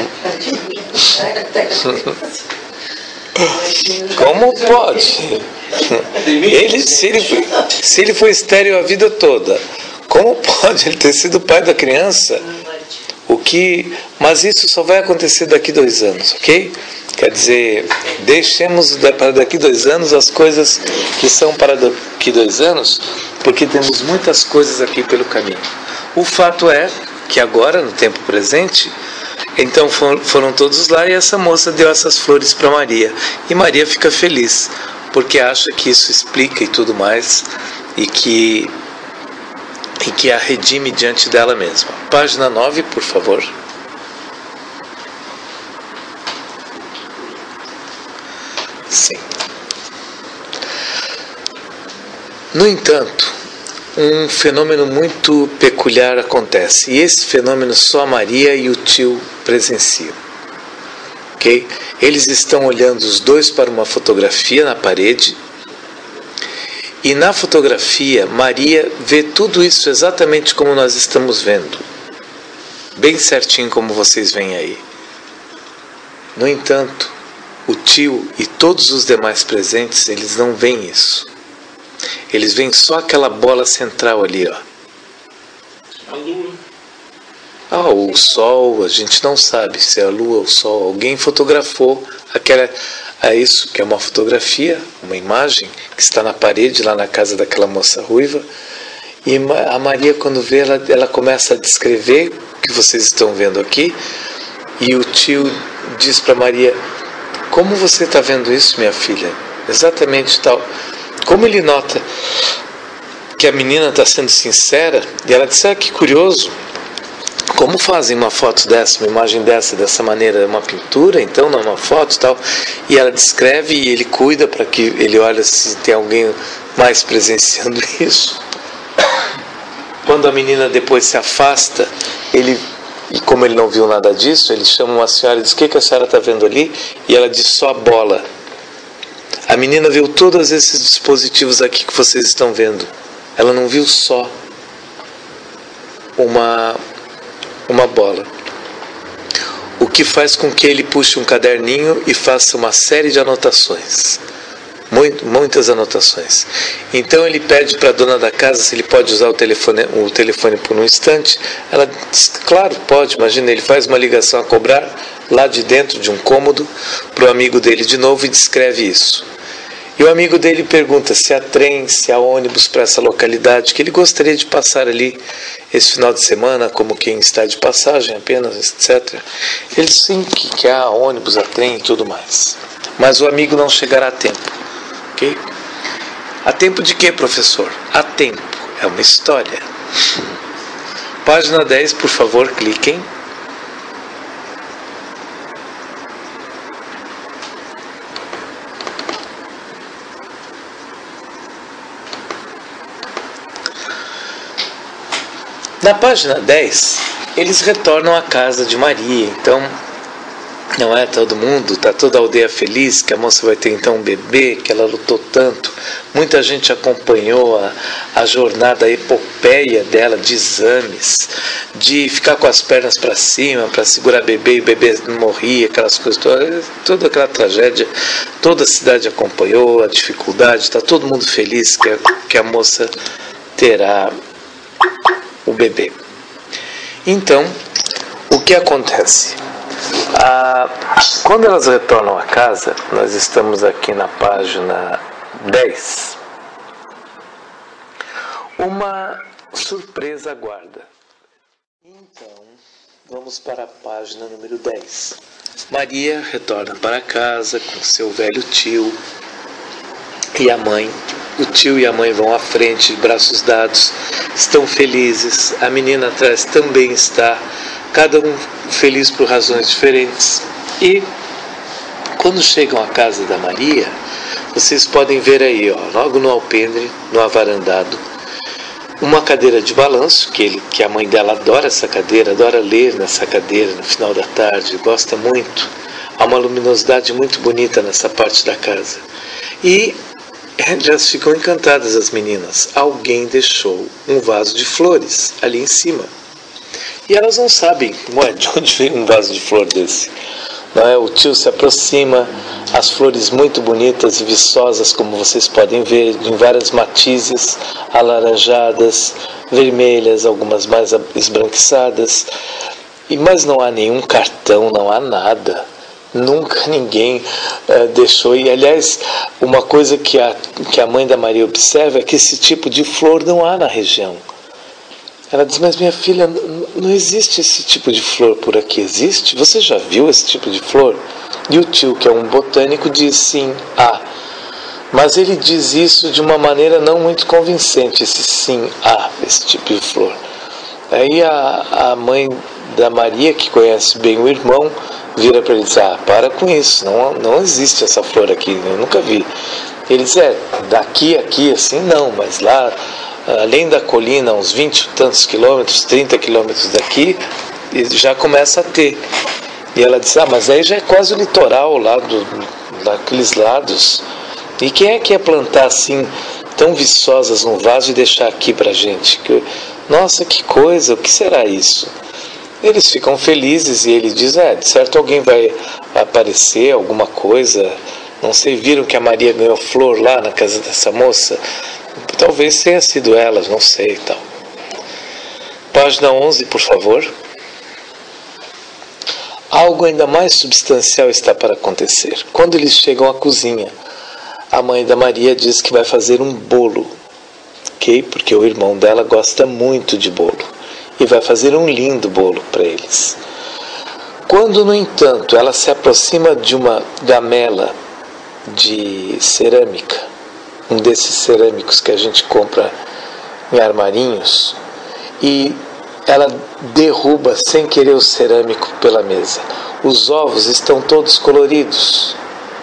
Como pode? Ele, se, ele, se ele foi estéril a vida toda, como pode ele ter sido pai da criança? O que, mas isso só vai acontecer daqui dois anos, ok? Quer dizer, deixemos para daqui dois anos as coisas que são para daqui dois anos, porque temos muitas coisas aqui pelo caminho. O fato é que agora, no tempo presente, então foram todos lá e essa moça deu essas flores para Maria. E Maria fica feliz, porque acha que isso explica e tudo mais, e que, e que a redime diante dela mesma. Página nove, por favor. Sim. No entanto, um fenômeno muito peculiar acontece, e esse fenômeno só a Maria e o tio presenciam. ok? Eles estão olhando os dois para uma fotografia na parede, e na fotografia Maria vê tudo isso exatamente como nós estamos vendo, bem certinho como vocês veem aí. No entanto, o tio e todos os demais presentes, eles não veem isso. Eles veem só aquela bola central ali, ó. A lua. Ah, o sol, a gente não sabe se é a lua ou o sol. Alguém fotografou aquela, é isso, que é uma fotografia, uma imagem que está na parede lá na casa daquela moça ruiva. E a Maria, quando vê, ela, ela começa a descrever o que vocês estão vendo aqui. E o tio diz para Maria: como você está vendo isso, minha filha? Exatamente tal. Como ele nota que a menina está sendo sincera, e ela diz: ah, que curioso, como fazem uma foto dessa, uma imagem dessa, dessa maneira? É uma pintura, então, não é uma foto e tal. E ela descreve e ele cuida para que ele olhe se tem alguém mais presenciando isso. Quando a menina depois se afasta, ele, e como ele não viu nada disso, ele chama uma senhora e diz: o que, que a senhora está vendo ali? E ela diz: só a bola. A menina viu todos esses dispositivos aqui que vocês estão vendo. Ela não viu só uma, uma bola. O que faz com que ele puxe um caderninho e faça uma série de anotações. Muito, muitas anotações. Então ele pede para a dona da casa se ele pode usar o telefone, o telefone por um instante. Ela diz: claro, pode. Imagina, ele faz uma ligação a cobrar lá de dentro de um cômodo para o amigo dele de novo e descreve isso. E o amigo dele pergunta se há trem, se há ônibus para essa localidade, que ele gostaria de passar ali esse final de semana, como quem está de passagem apenas, etcétera. Ele diz sim, que, que há ônibus, há trem e tudo mais. Mas o amigo não chegará a tempo. Ok? Há tempo de quê, professor? Há tempo. É uma história. Página dez, por favor, cliquem. Na página dez, eles retornam à casa de Maria. Então, não é todo mundo, está toda a aldeia feliz que a moça vai ter então um bebê, que ela lutou tanto. Muita gente acompanhou a, a jornada, a epopeia dela de exames, de ficar com as pernas para cima, para segurar bebê, e o bebê morria, aquelas coisas todas, toda aquela tragédia. Toda a cidade acompanhou a dificuldade, está todo mundo feliz que a, que a moça terá o bebê. Então, o que acontece? Ah, quando elas retornam à casa, nós estamos aqui na página dez, uma surpresa aguarda. Então, vamos para a página número dez. Maria retorna para casa com seu velho tio e a mãe. O tio e a mãe vão à frente, braços dados, estão felizes. A menina atrás também está, cada um feliz por razões diferentes. E quando chegam à casa da Maria, vocês podem ver aí, ó, logo no alpendre, no avarandado, uma cadeira de balanço, que, ele, que a mãe dela adora essa cadeira, adora ler nessa cadeira no final da tarde, gosta muito. Há uma luminosidade muito bonita nessa parte da casa. E elas ficam encantadas, as meninas. Alguém deixou um vaso de flores ali em cima. E elas não sabem, ué, de onde veio um vaso de flor desse. Não é? O tio se aproxima, as flores muito bonitas e viçosas, como vocês podem ver, em várias matizes, alaranjadas, vermelhas, algumas mais esbranquiçadas. E, mas não há nenhum cartão, não há nada. Nunca ninguém uh, deixou. E, aliás, uma coisa que a, que a mãe da Maria observa é que esse tipo de flor não há na região. Ela diz: mas minha filha, não existe esse tipo de flor por aqui. Existe? Você já viu esse tipo de flor? E o tio, que é um botânico, diz sim, há. Mas ele diz isso de uma maneira não muito convincente, esse sim, há, esse tipo de flor. Aí a, a mãe da Maria, que conhece bem o irmão, vira para ele e diz: ah, para com isso, não, não existe essa flor aqui, eu nunca vi. Ele diz: é, daqui, aqui, assim, não, mas lá, além da colina, uns vinte e tantos quilômetros, trinta quilômetros daqui, já começa a ter. E ela diz, ah, mas aí já é quase o litoral lá do, daqueles lados. E quem é que ia plantar assim, tão viçosas num vaso e deixar aqui pra gente? Que, nossa, que coisa, o que será isso? Eles ficam felizes e ele diz, é, de certo alguém vai aparecer, alguma coisa. Não sei, viram que a Maria ganhou flor lá na casa dessa moça? Talvez tenha sido ela, não sei e tal. Página onze, por favor. Algo ainda mais substancial está para acontecer. Quando eles chegam à cozinha, a mãe da Maria diz que vai fazer um bolo, ok? Porque o irmão dela gosta muito de bolo. E vai fazer um lindo bolo para eles. Quando, no entanto, ela se aproxima de uma gamela de cerâmica, um desses cerâmicos que a gente compra em armarinhos, e ela derruba sem querer o cerâmico pela mesa. Os ovos estão todos coloridos.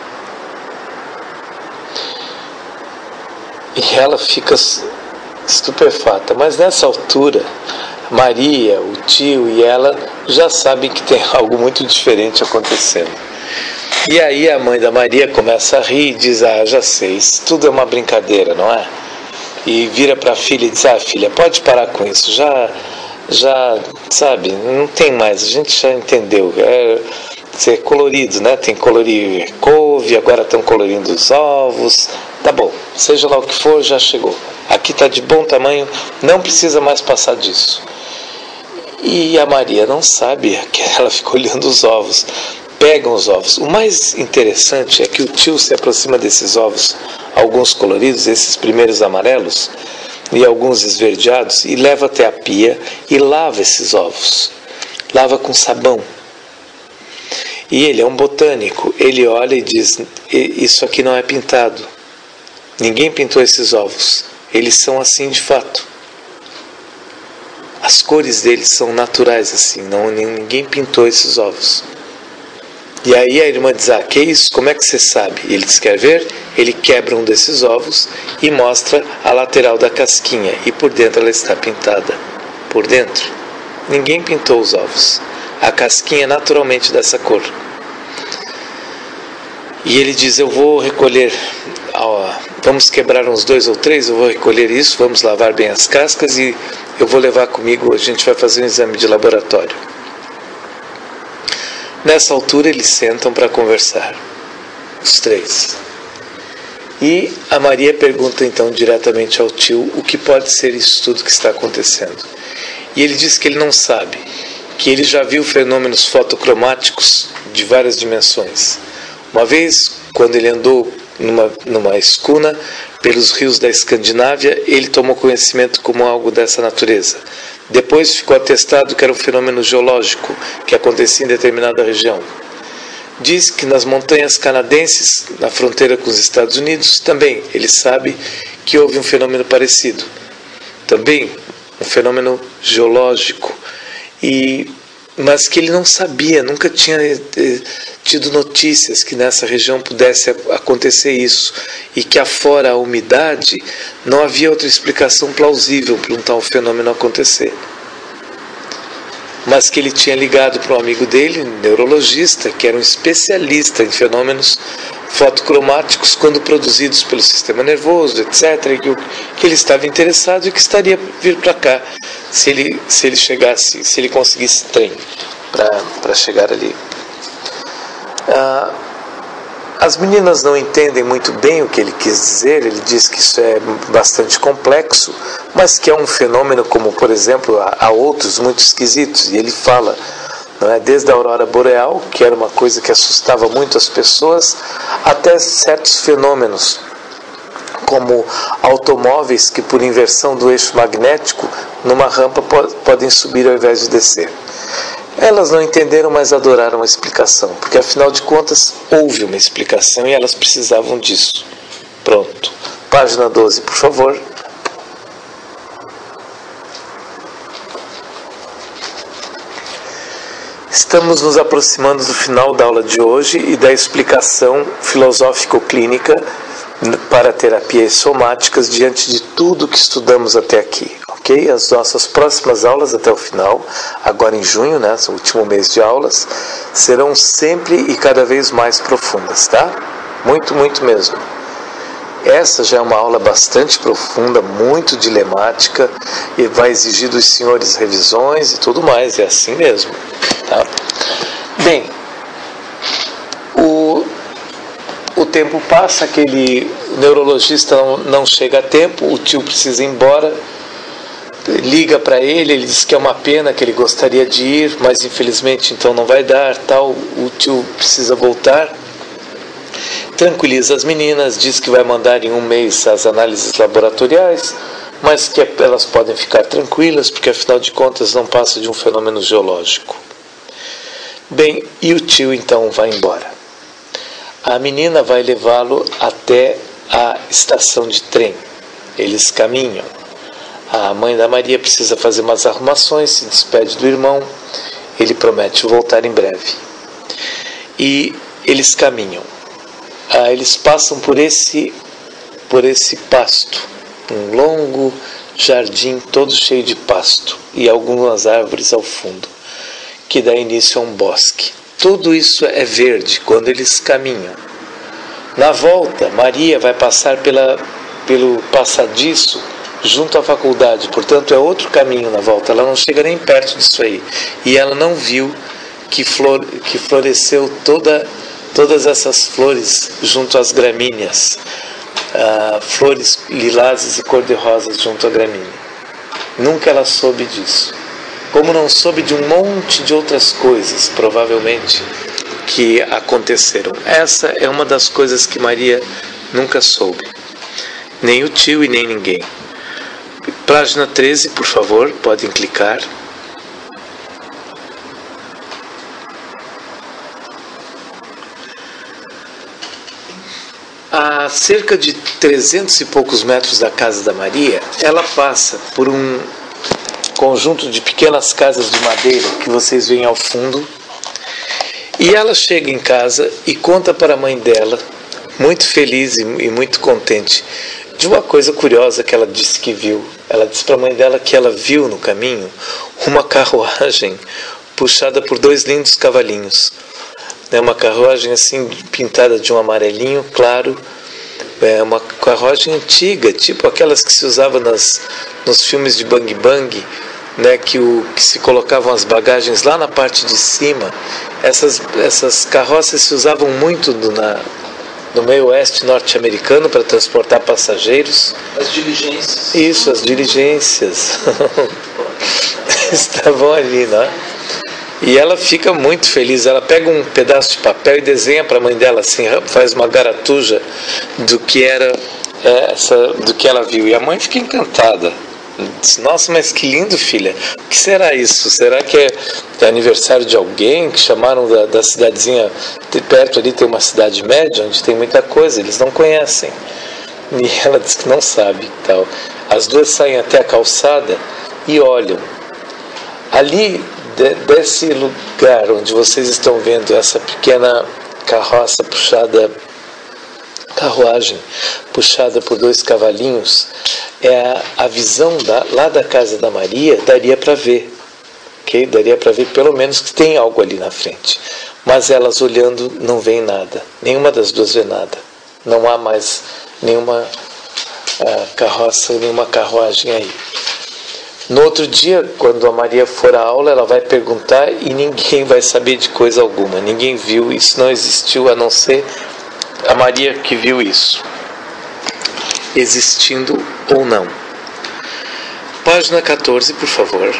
E ela fica estupefata. Mas nessa altura, Maria, o tio e ela já sabem que tem algo muito diferente acontecendo. E aí a mãe da Maria começa a rir e diz, ah, já sei, isso tudo é uma brincadeira, não é? E vira para a filha e diz, ah, filha, pode parar com isso, já... já, sabe, não tem mais, a gente já entendeu, é ser colorido, né? Tem colorir couve, agora estão colorindo os ovos, tá bom, seja lá o que for, já chegou. Aqui está de bom tamanho, não precisa mais passar disso. E a Maria não sabe, que ela fica olhando os ovos, pegam os ovos. O mais interessante é que o tio se aproxima desses ovos, alguns coloridos, esses primeiros amarelos, e alguns esverdeados, e leva até a pia e lava esses ovos. Lava com sabão. E ele é um botânico. Ele olha e diz, isso aqui não é pintado. Ninguém pintou esses ovos. Eles são assim de fato. As cores deles são naturais assim. Não, ninguém pintou esses ovos. E aí a irmã diz, ah, que isso? Como é que você sabe? E ele diz, quer ver? Ele quebra um desses ovos e mostra a lateral da casquinha. E por dentro ela está pintada. Por dentro. Ninguém pintou os ovos. A casquinha é naturalmente dessa cor. E ele diz, eu vou recolher, ó, vamos quebrar uns dois ou três, eu vou recolher isso, vamos lavar bem as cascas e eu vou levar comigo, a gente vai fazer um exame de laboratório. Nessa altura eles sentam para conversar, os três. E a Maria pergunta então diretamente ao tio o que pode ser isso tudo que está acontecendo. E ele diz que ele não sabe, que ele já viu fenômenos fotocromáticos de várias dimensões. Uma vez, quando ele andou numa, numa escuna pelos rios da Escandinávia, ele tomou conhecimento como algo dessa natureza. Depois ficou atestado que era um fenômeno geológico que acontecia em determinada região. Diz que nas montanhas canadenses, na fronteira com os Estados Unidos, também ele sabe que houve um fenômeno parecido. Também um fenômeno geológico, e, mas que ele não sabia, nunca tinha eh, tido notícias que nessa região pudesse acontecer isso, e que afora a umidade não havia outra explicação plausível para um tal fenômeno acontecer. Mas que ele tinha ligado para um amigo dele, um neurologista, que era um especialista em fenômenos fotocromáticos quando produzidos pelo sistema nervoso, etcétera, e que, que ele estava interessado e que estaria vir para cá se ele, se ele chegasse, se ele conseguisse trem para chegar ali. Ah, as meninas não entendem muito bem o que ele quis dizer. Ele diz que isso é bastante complexo, mas que é um fenômeno como, por exemplo, há, há outros muito esquisitos, e ele fala, não é, desde a aurora boreal, que era uma coisa que assustava muito as pessoas, até certos fenômenos como automóveis que por inversão do eixo magnético numa rampa po- podem subir ao invés de descer. Elas não entenderam, mas adoraram a explicação, porque afinal de contas houve uma explicação e elas precisavam disso. Pronto. Página doze, por favor. Estamos nos aproximando do final da aula de hoje e da explicação filosófico-clínica para terapias somáticas diante de tudo que estudamos até aqui. ok? As nossas próximas aulas até o final, agora em junho, né, o último mês de aulas, serão sempre e cada vez mais profundas, tá? Muito, muito mesmo. Essa já é uma aula bastante profunda, muito dilemática, e vai exigir dos senhores revisões e tudo mais, é assim mesmo, tá? Bem, o, o tempo passa, aquele neurologista não, não chega a tempo, o tio precisa ir embora, liga para ele, ele diz que é uma pena, que ele gostaria de ir, mas infelizmente então não vai dar, tal, o tio precisa voltar. Tranquiliza as meninas, diz que vai mandar em um mês as análises laboratoriais, mas que elas podem ficar tranquilas, porque afinal de contas não passa de um fenômeno geológico. Bem, e o tio então vai embora. A menina vai levá-lo até a estação de trem. Eles caminham. A mãe da Maria precisa fazer umas arrumações, se despede do irmão, ele promete voltar em breve. E eles caminham. Ah, eles passam por esse, por esse pasto, um longo jardim todo cheio de pasto e algumas árvores ao fundo, que dá início a um bosque. Tudo isso é verde quando eles caminham. Na volta, Maria vai passar pela, pelo passadiço junto à faculdade, portanto é outro caminho na volta, ela não chega nem perto disso aí. E ela não viu que, flor, que floresceu toda todas essas flores junto às gramíneas, ah, flores lilazes e cor-de-rosas junto à gramínea. Nunca ela soube disso. Como não soube de um monte de outras coisas, provavelmente, que aconteceram. Essa é uma das coisas que Maria nunca soube. Nem o tio e nem ninguém. Página treze, por favor, podem clicar. A cerca de trezentos e poucos metros da casa da Maria, ela passa por um conjunto de pequenas casas de madeira que vocês veem ao fundo, e ela chega em casa e conta para a mãe dela, muito feliz e muito contente, de uma coisa curiosa que ela disse que viu. Ela disse para a mãe dela que ela viu no caminho uma carruagem puxada por dois lindos cavalinhos. É uma carruagem assim pintada de um amarelinho claro, é uma carruagem antiga, tipo aquelas que se usavam nas, nos filmes de Bang Bang, né, que, o, que se colocavam as bagagens lá na parte de cima. Essas, essas carroças se usavam muito do, na, no meio oeste norte-americano para transportar passageiros. As diligências. Isso, as diligências. Estavam ali, né? E ela fica muito feliz, ela pega um pedaço de papel e desenha para a mãe dela assim, faz uma garatuja do que era essa, do que ela viu. E a mãe fica encantada. Diz, nossa, mas que lindo, filha. O que será isso? Será que é, é aniversário de alguém que chamaram da, da cidadezinha de perto ali? Tem uma cidade média onde tem muita coisa, eles não conhecem. E ela diz que não sabe. Tal. As duas saem até a calçada e olham. Ali, desse lugar onde vocês estão vendo essa pequena carroça puxada, carruagem puxada por dois cavalinhos, é a, a visão da, lá da casa da Maria, daria para ver, ok? Daria para ver pelo menos que tem algo ali na frente. Mas elas olhando não veem nada, nenhuma das duas vê nada. Não há mais nenhuma uh, carroça, nenhuma carruagem aí. No outro dia, quando a Maria for à aula, ela vai perguntar e ninguém vai saber de coisa alguma. Ninguém viu, isso não existiu, a não ser a Maria que viu isso. Existindo ou não. Página quatorze, por favor.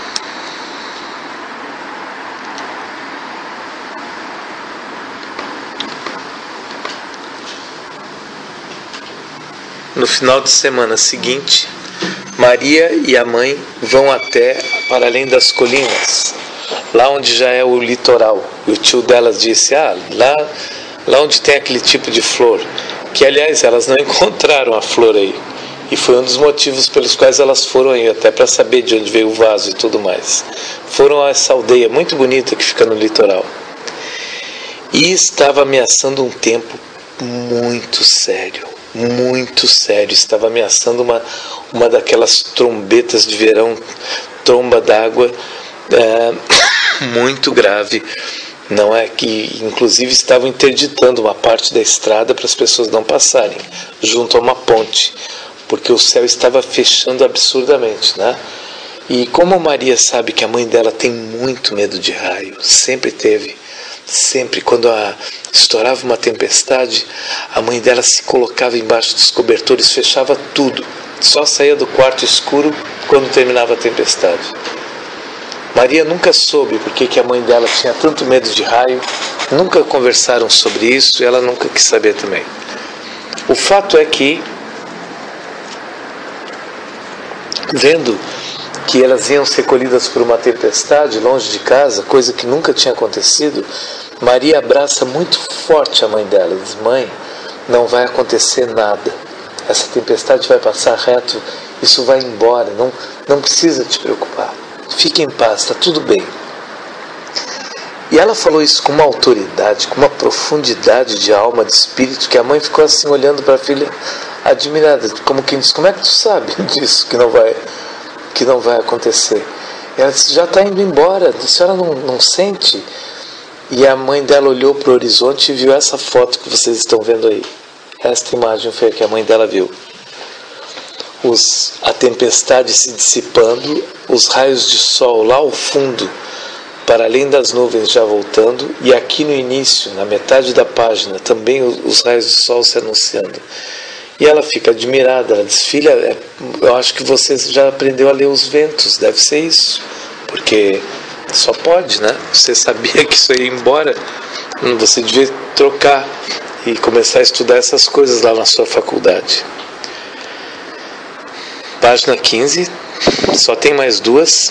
No final de semana seguinte, Maria e a mãe vão até para além das colinas, lá onde já é o litoral. E o tio delas disse, ah, lá, lá onde tem aquele tipo de flor, que aliás elas não encontraram a flor aí. E foi um dos motivos pelos quais elas foram aí, até para saber de onde veio o vaso e tudo mais. Foram a essa aldeia muito bonita que fica no litoral. E estava ameaçando um tempo muito sério. Muito sério, estava ameaçando uma, uma daquelas trombetas de verão, tromba d'água, é, muito grave. Não é que, inclusive, estavam interditando uma parte da estrada para as pessoas não passarem, junto a uma ponte, porque o céu estava fechando absurdamente, né? E como Maria sabe que a mãe dela tem muito medo de raio, sempre teve, sempre quando a, estourava uma tempestade, a mãe dela se colocava embaixo dos cobertores, fechava tudo, só saía do quarto escuro quando terminava a tempestade. Maria nunca soube porque que a mãe dela tinha tanto medo de raio, nunca conversaram sobre isso e ela nunca quis saber também. O fato é que, vendo que elas iam ser colhidas por uma tempestade longe de casa, coisa que nunca tinha acontecido, Maria abraça muito forte a mãe dela e diz: mãe, não vai acontecer nada, essa tempestade vai passar reto, isso vai embora, não, não precisa te preocupar. Fique em paz, está tudo bem. E ela falou isso com uma autoridade, com uma profundidade de alma, de espírito, que a mãe ficou assim olhando para a filha, admirada, como quem diz: como é que tu sabe disso, que não vai, que não vai acontecer? E ela disse: já está indo embora, a senhora não, não sente? E a mãe dela olhou para o horizonte e viu essa foto que vocês estão vendo aí. Esta imagem foi a que a mãe dela viu. Os, a tempestade se dissipando, os raios de sol lá ao fundo, para além das nuvens já voltando, e aqui no início, na metade da página, também os, os raios de sol se anunciando. E ela fica admirada, ela diz: filha, é, eu acho que você já aprendeu a ler os ventos, deve ser isso, porque só pode, né? Você sabia que isso ia embora, você devia trocar e começar a estudar essas coisas lá na sua faculdade. Página quinze, só tem mais duas.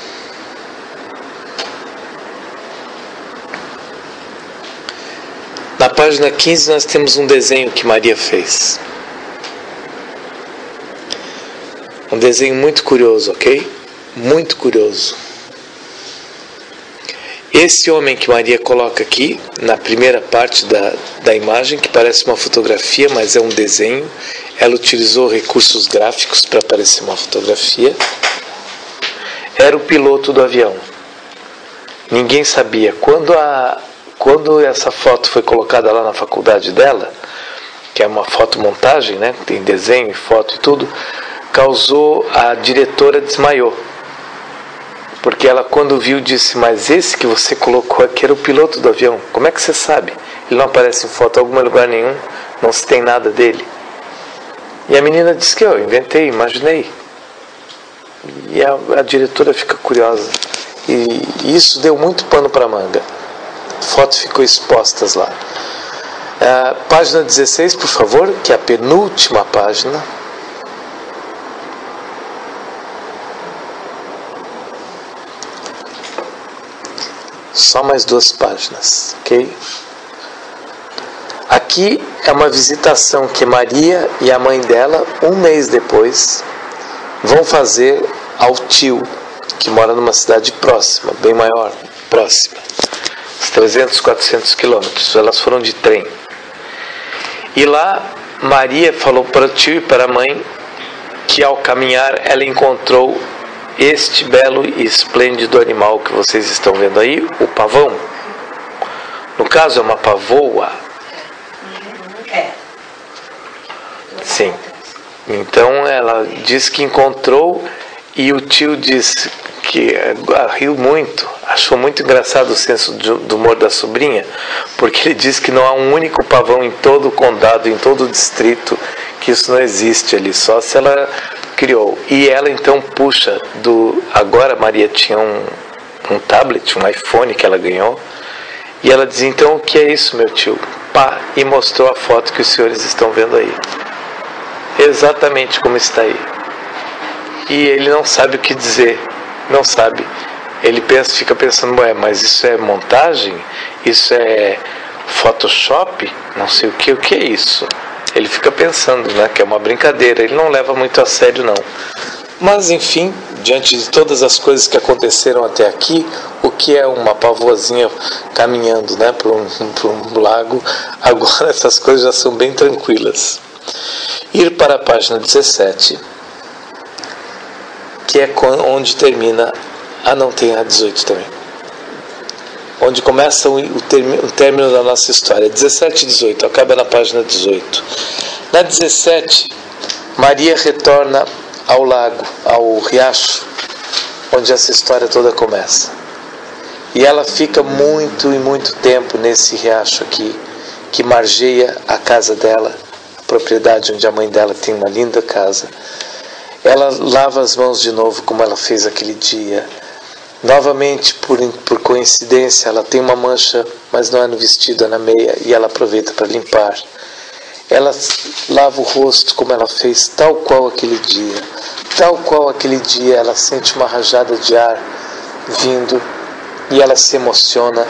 Na página quinze nós temos um desenho que Maria fez. Um desenho muito curioso, ok? Muito curioso. Esse homem que Maria coloca aqui, na primeira parte da, da imagem, que parece uma fotografia, mas é um desenho. Ela utilizou recursos gráficos para parecer uma fotografia. Era o piloto do avião. Ninguém sabia. Quando, a, quando essa foto foi colocada lá na faculdade dela, que é uma fotomontagem, né? Tem desenho, foto e tudo, causou, a diretora desmaiou. Porque ela, quando viu, disse: mas esse que você colocou aqui era o piloto do avião. Como é que você sabe? Ele não aparece em foto em algum lugar nenhum, não se tem nada dele. E a menina disse que eu inventei, imaginei. E a, a diretora fica curiosa. E, e isso deu muito pano para manga. Fotos ficou expostas lá. Ah, página dezesseis, por favor, que é a penúltima página. Só mais duas páginas, ok? Aqui é uma visitação que Maria e a mãe dela, um mês depois, vão fazer ao tio, que mora numa cidade próxima, bem maior, próxima, uns trezentos, quatrocentos quilômetros. Elas foram de trem. E lá, Maria falou para o tio e para a mãe que, ao caminhar, ela encontrou este belo e esplêndido animal que vocês estão vendo aí, o pavão. No caso, é uma pavoa. É. Sim. Então ela diz que encontrou, e o tio disse que riu muito, achou muito engraçado o senso do humor da sobrinha, porque ele diz que não há um único pavão em todo o condado, em todo o distrito, que isso não existe ali, só se ela criou. E ela então puxa do... Agora Maria tinha um, um tablet, um iPhone que ela ganhou, e ela diz: então o que é isso, meu tio? Pá, e mostrou a foto que os senhores estão vendo aí. Exatamente como está aí. E ele não sabe o que dizer, não sabe. Ele pensa, fica pensando: ué, mas isso é montagem? Isso é Photoshop? Não sei o que, o que é isso? Ele fica pensando, né, que é uma brincadeira, ele não leva muito a sério não. Mas enfim, diante de todas as coisas que aconteceram até aqui, o que é uma pavoazinha caminhando, né, por um, por um lago, agora essas coisas já são bem tranquilas. Ir para a página dezessete. que é onde termina, ah não, tem a dezoito também, onde começa o, o, termi, o término da nossa história, dezessete e dezoito, acaba na página dezoito. Na dezessete, Maria retorna ao lago, ao riacho, onde essa história toda começa. E ela fica muito e muito tempo nesse riacho aqui, que margeia a casa dela, a propriedade onde a mãe dela tem uma linda casa. Ela lava as mãos de novo, como ela fez aquele dia. Novamente, por, por coincidência, ela tem uma mancha, mas não é no vestido, é na meia, e ela aproveita para limpar. Ela lava o rosto, como ela fez, tal qual aquele dia. Tal qual aquele dia, ela sente uma rajada de ar vindo, e ela se emociona.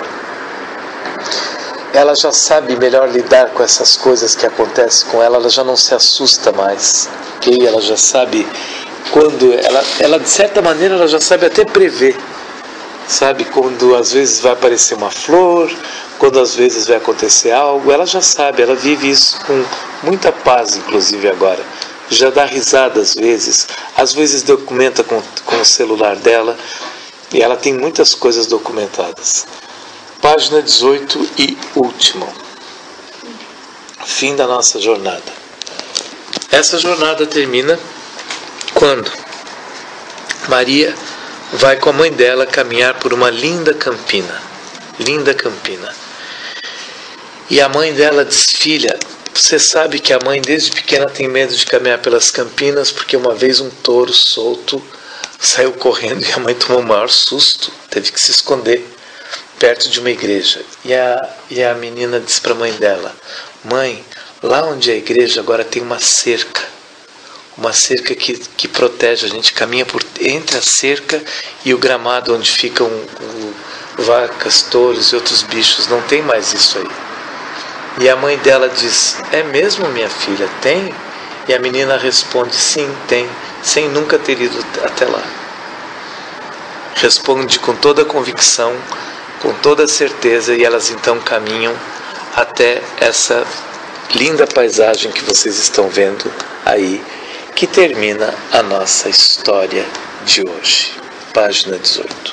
Ela já sabe melhor lidar com essas coisas que acontecem com ela, ela já não se assusta mais, ok? Ela já sabe quando, ela, ela de certa maneira, ela já sabe até prever, sabe? Quando às vezes vai aparecer uma flor, quando às vezes vai acontecer algo, ela já sabe, ela vive isso com muita paz, inclusive agora. Já dá risada às vezes, às vezes documenta com, com o celular dela, e ela tem muitas coisas documentadas. Página dezoito e último. Fim da nossa jornada. Essa jornada termina quando Maria vai com a mãe dela caminhar por uma linda campina. Linda campina. E a mãe dela diz: filha, você sabe que a mãe desde pequena tem medo de caminhar pelas campinas, porque uma vez um touro solto saiu correndo e a mãe tomou o maior susto, teve que se esconder perto de uma igreja. E a, e a menina diz para a mãe dela: mãe, lá onde é a igreja agora tem uma cerca, uma cerca que, que protege, a gente caminha por entre a cerca e o gramado onde ficam o, vacas, touros e outros bichos, não tem mais isso aí. E a mãe dela diz: é mesmo, minha filha, tem? E a menina responde: sim, tem, sem nunca ter ido até lá. Responde com toda a convicção, com toda a certeza, e elas então caminham até essa linda paisagem que vocês estão vendo aí, que termina a nossa história de hoje. Página dezoito.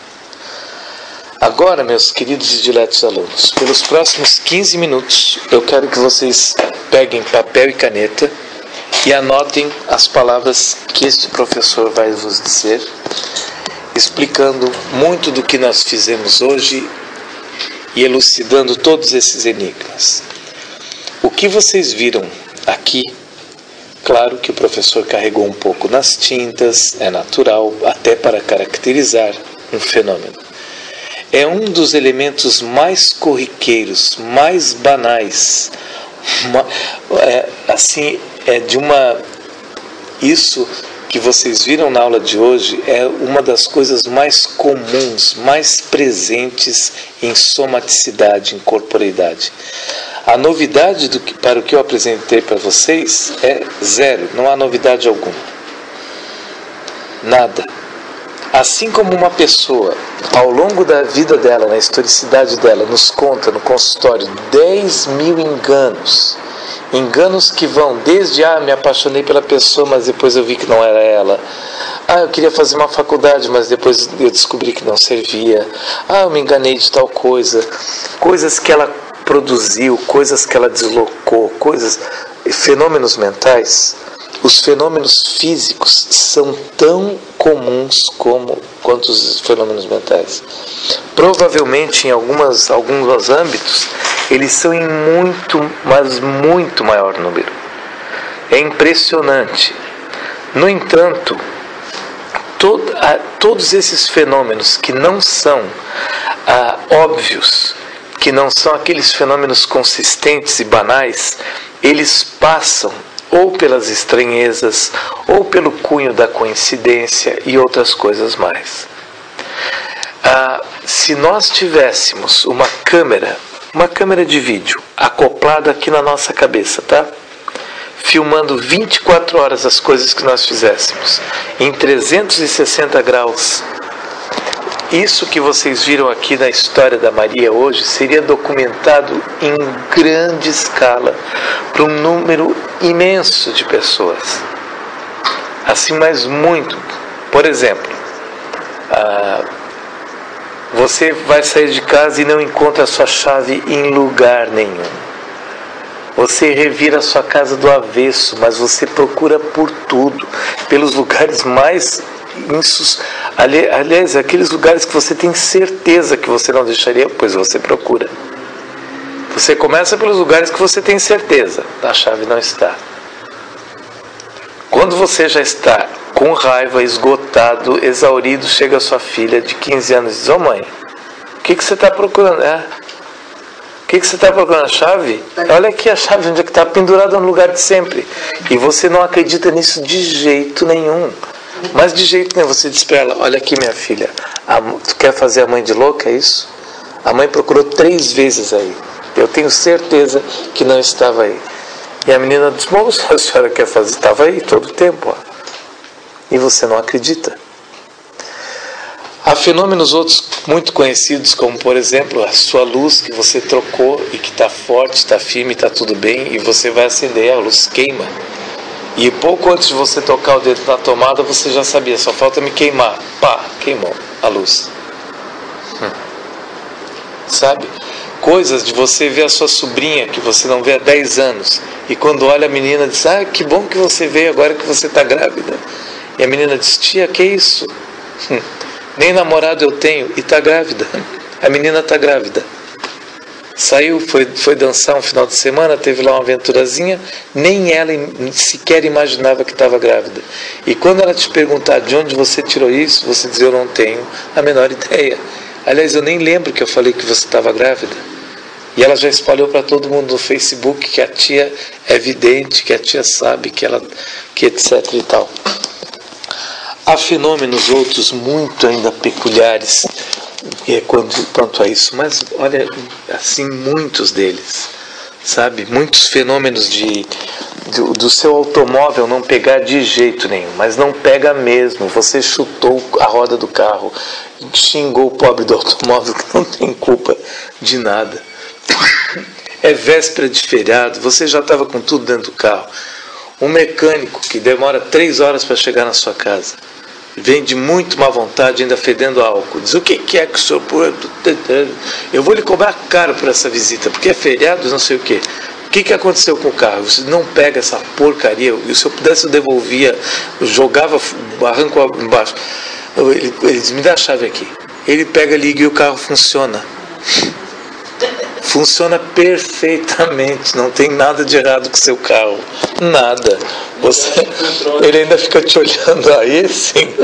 Agora, meus queridos e diletos alunos, pelos próximos quinze minutos, eu quero que vocês peguem papel e caneta e anotem as palavras que este professor vai vos dizer, explicando muito do que nós fizemos hoje e elucidando todos esses enigmas. O que vocês viram aqui, claro que o professor carregou um pouco nas tintas, é natural, até para caracterizar um fenômeno. É um dos elementos mais corriqueiros, mais banais, uma, é, assim, é de uma... Isso que vocês viram na aula de hoje é uma das coisas mais comuns, mais presentes em somaticidade, em corporeidade. A novidade do que, para o que eu apresentei para vocês é zero, não há novidade alguma. Nada. Assim como uma pessoa, ao longo da vida dela, na historicidade dela, nos conta no consultório dez mil enganos, enganos que vão desde, ah, me apaixonei pela pessoa, mas depois eu vi que não era ela. Ah, eu queria fazer uma faculdade, mas depois eu descobri que não servia. Ah, eu me enganei de tal coisa. Coisas que ela produziu, coisas que ela deslocou, coisas, fenômenos mentais. Os fenômenos físicos são tão comuns como quanto os fenômenos mentais. Provavelmente em algumas, alguns âmbitos eles são em muito, mas muito maior número. É impressionante. No entanto, todo, a, todos esses fenômenos que não são ah, óbvios, que não são aqueles fenômenos consistentes e banais, eles passam ou pelas estranhezas, ou pelo cunho da coincidência e outras coisas mais. Ah, se nós tivéssemos uma câmera, uma câmera de vídeo acoplada aqui na nossa cabeça, tá? Filmando vinte e quatro horas as coisas que nós fizéssemos, em trezentos e sessenta graus, isso que vocês viram aqui na história da Maria hoje seria documentado em grande escala para um número imenso de pessoas. Assim, mas muito, Por exemplo, ah, você vai sair de casa e não encontra a sua chave em lugar nenhum. Você revira a sua casa do avesso, mas você procura por tudo, pelos lugares mais insus... Ali, aliás, aqueles lugares que você tem certeza que você não deixaria, pois você procura. Você começa pelos lugares que você tem certeza, a chave não está. Quando você já está com raiva, esgotado, exaurido, chega a sua filha de quinze anos e diz: ô mãe, o que, que você está procurando? É, o que, que você está procurando? A chave? Olha aqui a chave, onde é que está pendurada no lugar de sempre. E você não acredita nisso de jeito nenhum. Mas de jeito nenhum. Você diz para ela: olha aqui, minha filha, a, tu quer fazer a mãe de louca, é isso? A mãe procurou três vezes aí. Eu tenho certeza que não estava aí. E a menina diz: bom, a senhora quer fazer? Estava aí todo o tempo. Ó. E você não acredita. Há fenômenos outros muito conhecidos, como por exemplo a sua luz que você trocou e que está forte, está firme, está tudo bem, e você vai acender, a luz queima. E pouco antes de você tocar o dedo na tomada, você já sabia, só falta me queimar. Pá, queimou a luz. Hum. Sabe? Coisas de você ver a sua sobrinha, que você não vê há dez anos, e quando olha a menina diz: ah, que bom que você veio agora que você está grávida. E a menina diz: tia, que isso? Hum. Nem namorado eu tenho e está grávida. A menina está grávida. Saiu, foi, foi dançar um final de semana, teve lá uma aventurazinha, nem ela sequer imaginava que estava grávida. E quando ela te perguntar de onde você tirou isso, você diz: eu não tenho a menor ideia. Aliás, eu nem lembro que eu falei que você estava grávida. E ela já espalhou para todo mundo no Facebook que a tia é vidente, que a tia sabe, que ela, que etc e tal. Há fenômenos outros muito ainda peculiares é, quando, quanto a isso, mas olha, assim, muitos deles, sabe? Muitos fenômenos de, do, do seu automóvel não pegar de jeito nenhum, mas não pega mesmo. Você chutou a roda do carro, xingou o pobre do automóvel que não tem culpa de nada. É véspera de feriado, você já estava com tudo dentro do carro. Um mecânico que demora três horas para chegar na sua casa, vem de muito má vontade, ainda fedendo álcool, diz: o que, que é que o senhor... eu vou lhe cobrar caro por essa visita, porque é feriado, não sei o que. O que, que aconteceu com o carro? Você não pega essa porcaria. E se eu pudesse eu devolvia, eu jogava barranco embaixo. Ele, ele diz: me dá a chave aqui. Ele pega, liga e o carro funciona. Funciona perfeitamente, não tem nada de errado com o seu carro, nada. Você, ele ainda fica te olhando aí, sim.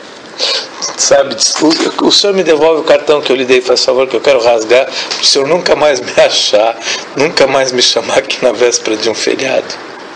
Sabe, desculpa, o senhor me devolve o cartão que eu lhe dei, faz favor, que eu quero rasgar, para o senhor nunca mais me achar, nunca mais me chamar aqui na véspera de um feriado.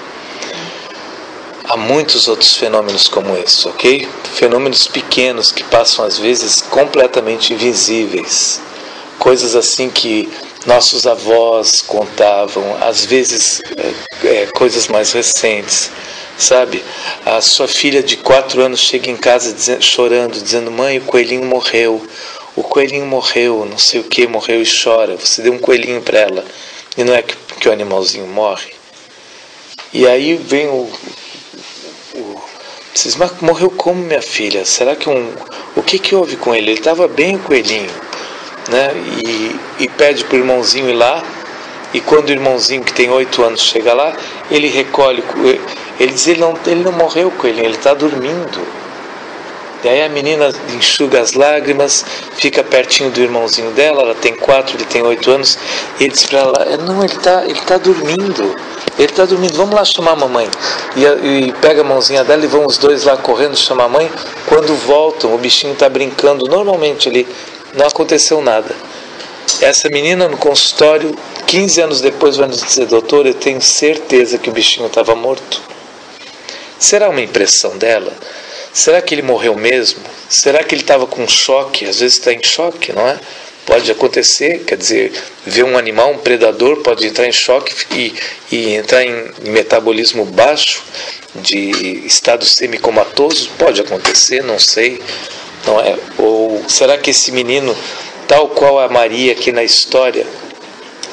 Há muitos outros fenômenos como esse, ok? Fenômenos pequenos que passam às vezes completamente invisíveis. Coisas assim que nossos avós contavam, às vezes é, é, coisas mais recentes, sabe? A sua filha de quatro anos chega em casa dizendo, chorando, dizendo: mãe, o coelhinho morreu, o coelhinho morreu, não sei o que, morreu, e chora. Você deu um coelhinho para ela, e não é que, que o animalzinho morre? E aí vem o... o vocês, mas morreu como, minha filha? Será que um... O que que houve com ele? Ele estava bem, o coelhinho. Né? E, e pede para o irmãozinho ir lá, e quando o irmãozinho que tem oito anos chega lá, ele recolhe, ele diz: ele não, ele não morreu com ele, ele está dormindo. E aí a menina enxuga as lágrimas, fica pertinho do irmãozinho dela, ela tem quatro, ele tem oito anos, e ele diz para ela: não, ele está ele tá dormindo, ele está dormindo, vamos lá chamar a mamãe. E, e pega a mãozinha dela e vão os dois lá correndo chamar a mãe. Quando voltam, o bichinho está brincando normalmente ali. Não aconteceu nada. Essa menina no consultório, quinze anos depois, vai nos dizer: doutor, eu tenho certeza que o bichinho estava morto. Será uma impressão dela? Será que ele morreu mesmo? Será que ele estava com choque? Às vezes está em choque, não é? Pode acontecer, quer dizer, ver um animal, um predador, pode entrar em choque e, e entrar em metabolismo baixo, de estado semicomatoso, pode acontecer, não sei. Não é? Ou será que esse menino, tal qual a Maria aqui na história,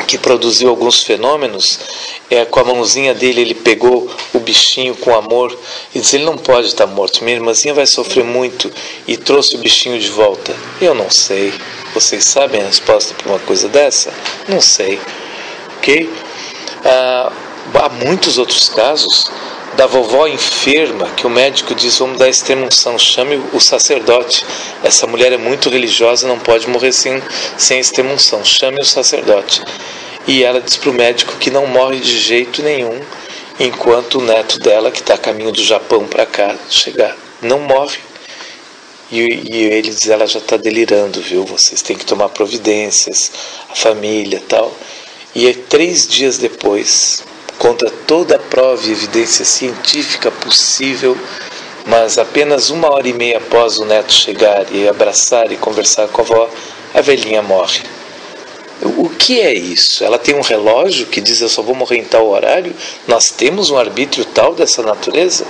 que produziu alguns fenômenos, é, com a mãozinha dele ele pegou o bichinho com amor e disse, ele não pode estar morto, minha irmãzinha vai sofrer muito, e trouxe o bichinho de volta. Eu não sei. Vocês sabem a resposta para uma coisa dessa? Não sei. Ok? Ah, há muitos outros casos da vovó enferma que o médico diz, vamos dar extrema-unção, chame o sacerdote, essa mulher é muito religiosa, não pode morrer sem, sem extrema-unção, chame o sacerdote. E ela diz para o médico que não morre de jeito nenhum enquanto o neto dela, que está a caminho do Japão para cá, chegar. Não morre. E, e ele diz, ela já está delirando, viu? Vocês têm que tomar providências, a família e tal. E é três dias depois, contra toda a prova e evidência científica possível, mas apenas uma hora e meia após o neto chegar e abraçar e conversar com a avó, a velhinha morre. O que é isso? Ela tem um relógio que diz, eu só vou morrer em tal horário? Nós temos um arbítrio tal dessa natureza?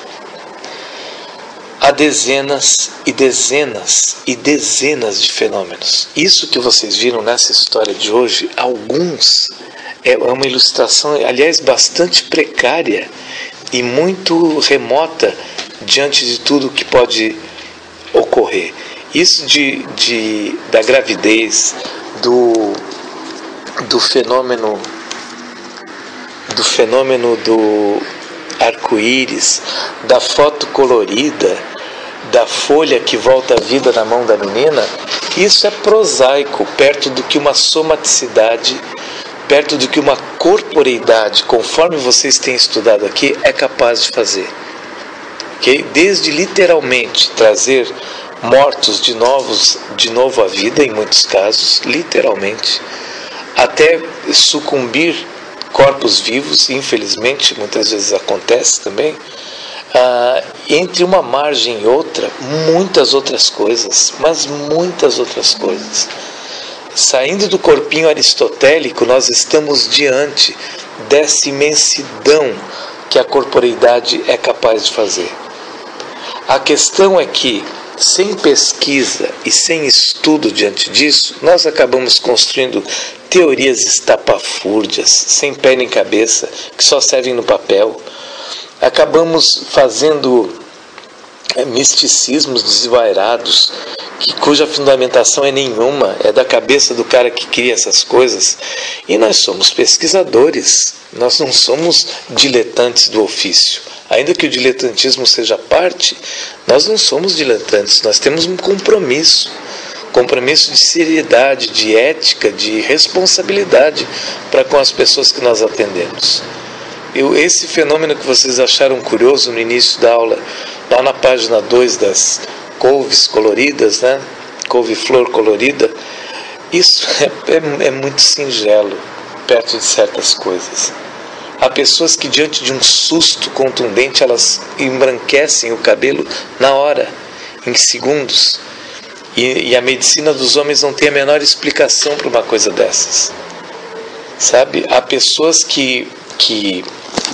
Há dezenas e dezenas e dezenas de fenômenos. Isso que vocês viram nessa história de hoje, alguns, é uma ilustração, aliás, bastante precária e muito remota diante de tudo que pode ocorrer. Isso de, de, da gravidez, do, do fenômeno do fenômeno do arco-íris, da foto colorida, da folha que volta à vida na mão da menina, isso é prosaico, perto do que uma somaticidade, perto do que uma corporeidade, conforme vocês têm estudado aqui, é capaz de fazer. Okay? Desde literalmente trazer mortos de, novos, de novo à vida, em muitos casos, literalmente, até sucumbir corpos vivos, infelizmente, muitas vezes acontece também, ah, entre uma margem e outra, muitas outras coisas, mas muitas outras coisas. Saindo do corpinho aristotélico, nós estamos diante dessa imensidão que a corporeidade é capaz de fazer. A questão é que, sem pesquisa e sem estudo diante disso, nós acabamos construindo teorias estapafúrdias, sem pé nem cabeça, que só servem no papel. Acabamos fazendo misticismos desvairados, que, cuja fundamentação é nenhuma, é da cabeça do cara que cria essas coisas. E nós somos pesquisadores, nós não somos diletantes do ofício. Ainda que o diletantismo seja parte, nós não somos diletantes, nós temos um compromisso, compromisso de seriedade, de ética, de responsabilidade para com as pessoas que nós atendemos. Eu, esse fenômeno que vocês acharam curioso no início da aula, lá na página dois das couves coloridas, né? Couve-flor colorida, isso é, é, é muito singelo, perto de certas coisas. Há pessoas que diante de um susto contundente, elas embranquecem o cabelo na hora, em segundos. E, e a medicina dos homens não tem a menor explicação para uma coisa dessas. Sabe? Há pessoas que, que,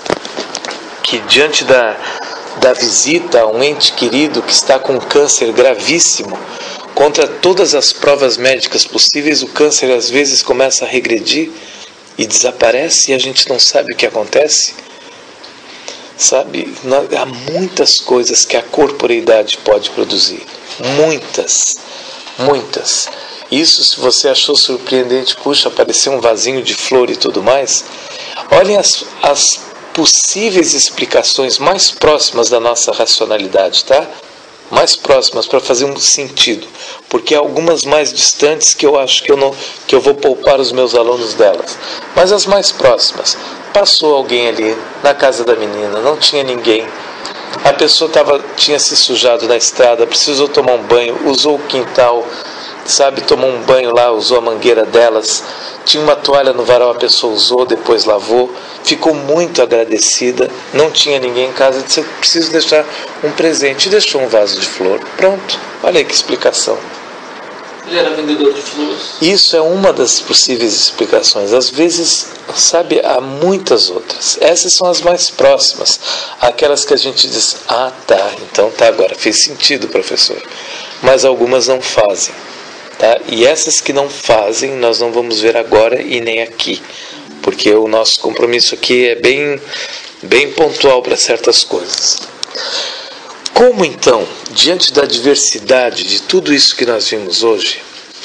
que diante da, da visita a um ente querido que está com um câncer gravíssimo, contra todas as provas médicas possíveis, o câncer às vezes começa a regredir e desaparece e a gente não sabe o que acontece. Sabe? Há muitas coisas que a corporeidade pode produzir. Muitas. Muitas. Isso, se você achou surpreendente, puxa, apareceu um vasinho de flor e tudo mais, olhem as, as possíveis explicações mais próximas da nossa racionalidade, tá? Mais próximas, para fazer um sentido, porque há algumas mais distantes que eu acho que eu, não, que eu vou poupar os meus alunos delas, mas as mais próximas. Passou alguém ali na casa da menina, não tinha ninguém, a pessoa tava, tinha se sujado na estrada, precisou tomar um banho, usou o quintal, sabe, tomou um banho lá, usou a mangueira delas, tinha uma toalha no varal, a pessoa usou, depois lavou, ficou muito agradecida, não tinha ninguém em casa, disse, eu preciso deixar um presente, e deixou um vaso de flor. Pronto, olha aí que explicação. Ele era vendedor de flores? Isso é uma das possíveis explicações. Às vezes, sabe, há muitas outras. Essas são as mais próximas, aquelas que a gente diz, ah tá, então tá, agora fez sentido, professor. Mas algumas não fazem. tá? E essas que não fazem, nós não vamos ver agora e nem aqui, porque o nosso compromisso aqui é bem, bem pontual para certas coisas. Como então, diante da diversidade de tudo isso que nós vimos hoje,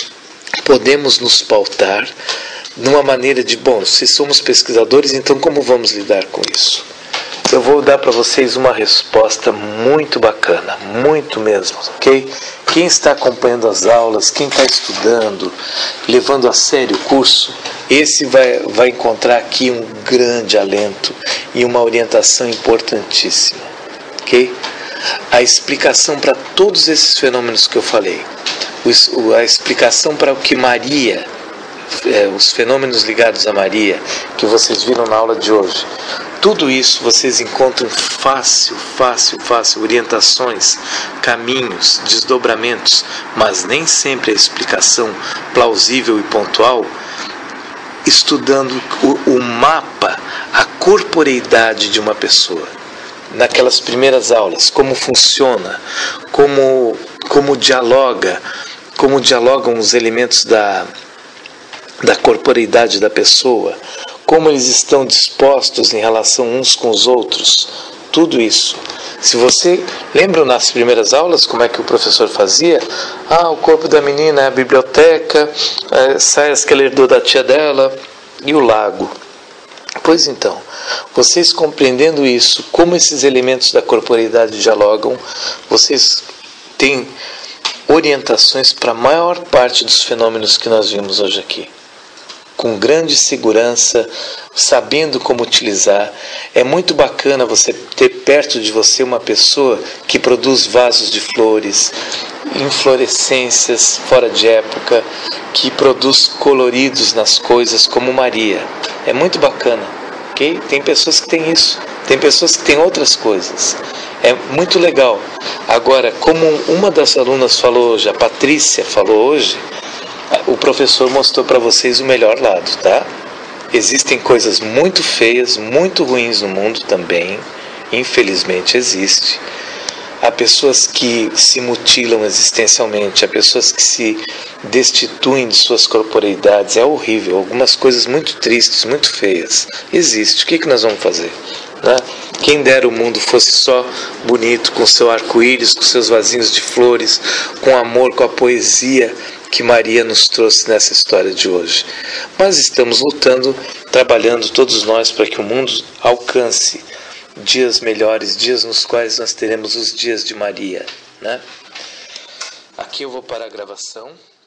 podemos nos pautar numa maneira de, bom, se somos pesquisadores, então como vamos lidar com isso? Eu vou dar para vocês uma resposta muito bacana, muito mesmo, ok? Quem está acompanhando as aulas, quem está estudando, levando a sério o curso, esse vai, vai encontrar aqui um grande alento e uma orientação importantíssima, ok? A explicação para todos esses fenômenos que eu falei, a explicação para o que Maria, os fenômenos ligados a Maria, que vocês viram na aula de hoje, tudo isso vocês encontram fácil, fácil, fácil, orientações, caminhos, desdobramentos, mas nem sempre a explicação plausível e pontual, estudando o, o mapa, a corporeidade de uma pessoa. Naquelas primeiras aulas, como funciona, como, como dialoga, como dialogam os elementos da, da corporeidade da pessoa, como eles estão dispostos em relação uns com os outros, tudo isso. Se você lembra nas primeiras aulas como é que o professor fazia? Ah, o corpo da menina é a biblioteca, é, saias que ela herdou da tia dela e o lago. Pois então, vocês compreendendo isso, como esses elementos da corporeidade dialogam, vocês têm orientações para a maior parte dos fenômenos que nós vimos hoje aqui. Com grande segurança, sabendo como utilizar. É muito bacana você ter perto de você uma pessoa que produz vasos de flores, inflorescências fora de época, que produz coloridos nas coisas como Maria. É muito bacana, ok? Tem pessoas que têm isso, tem pessoas que têm outras coisas. É muito legal. Agora, como uma das alunas falou hoje, a Patrícia falou hoje, o professor mostrou para vocês o melhor lado, tá? Existem coisas muito feias, muito ruins no mundo também, infelizmente existe. Há pessoas que se mutilam existencialmente, há pessoas que se destituem de suas corporeidades, é horrível, algumas coisas muito tristes, muito feias. Existe, o que, que nós vamos fazer? Né? Quem dera o mundo fosse só bonito, com seu arco-íris, com seus vasinhos de flores, com amor, com a poesia que Maria nos trouxe nessa história de hoje. Mas estamos lutando, trabalhando todos nós para que o mundo alcance dias melhores, dias nos quais nós teremos os dias de Maria, né? Aqui eu vou parar a gravação.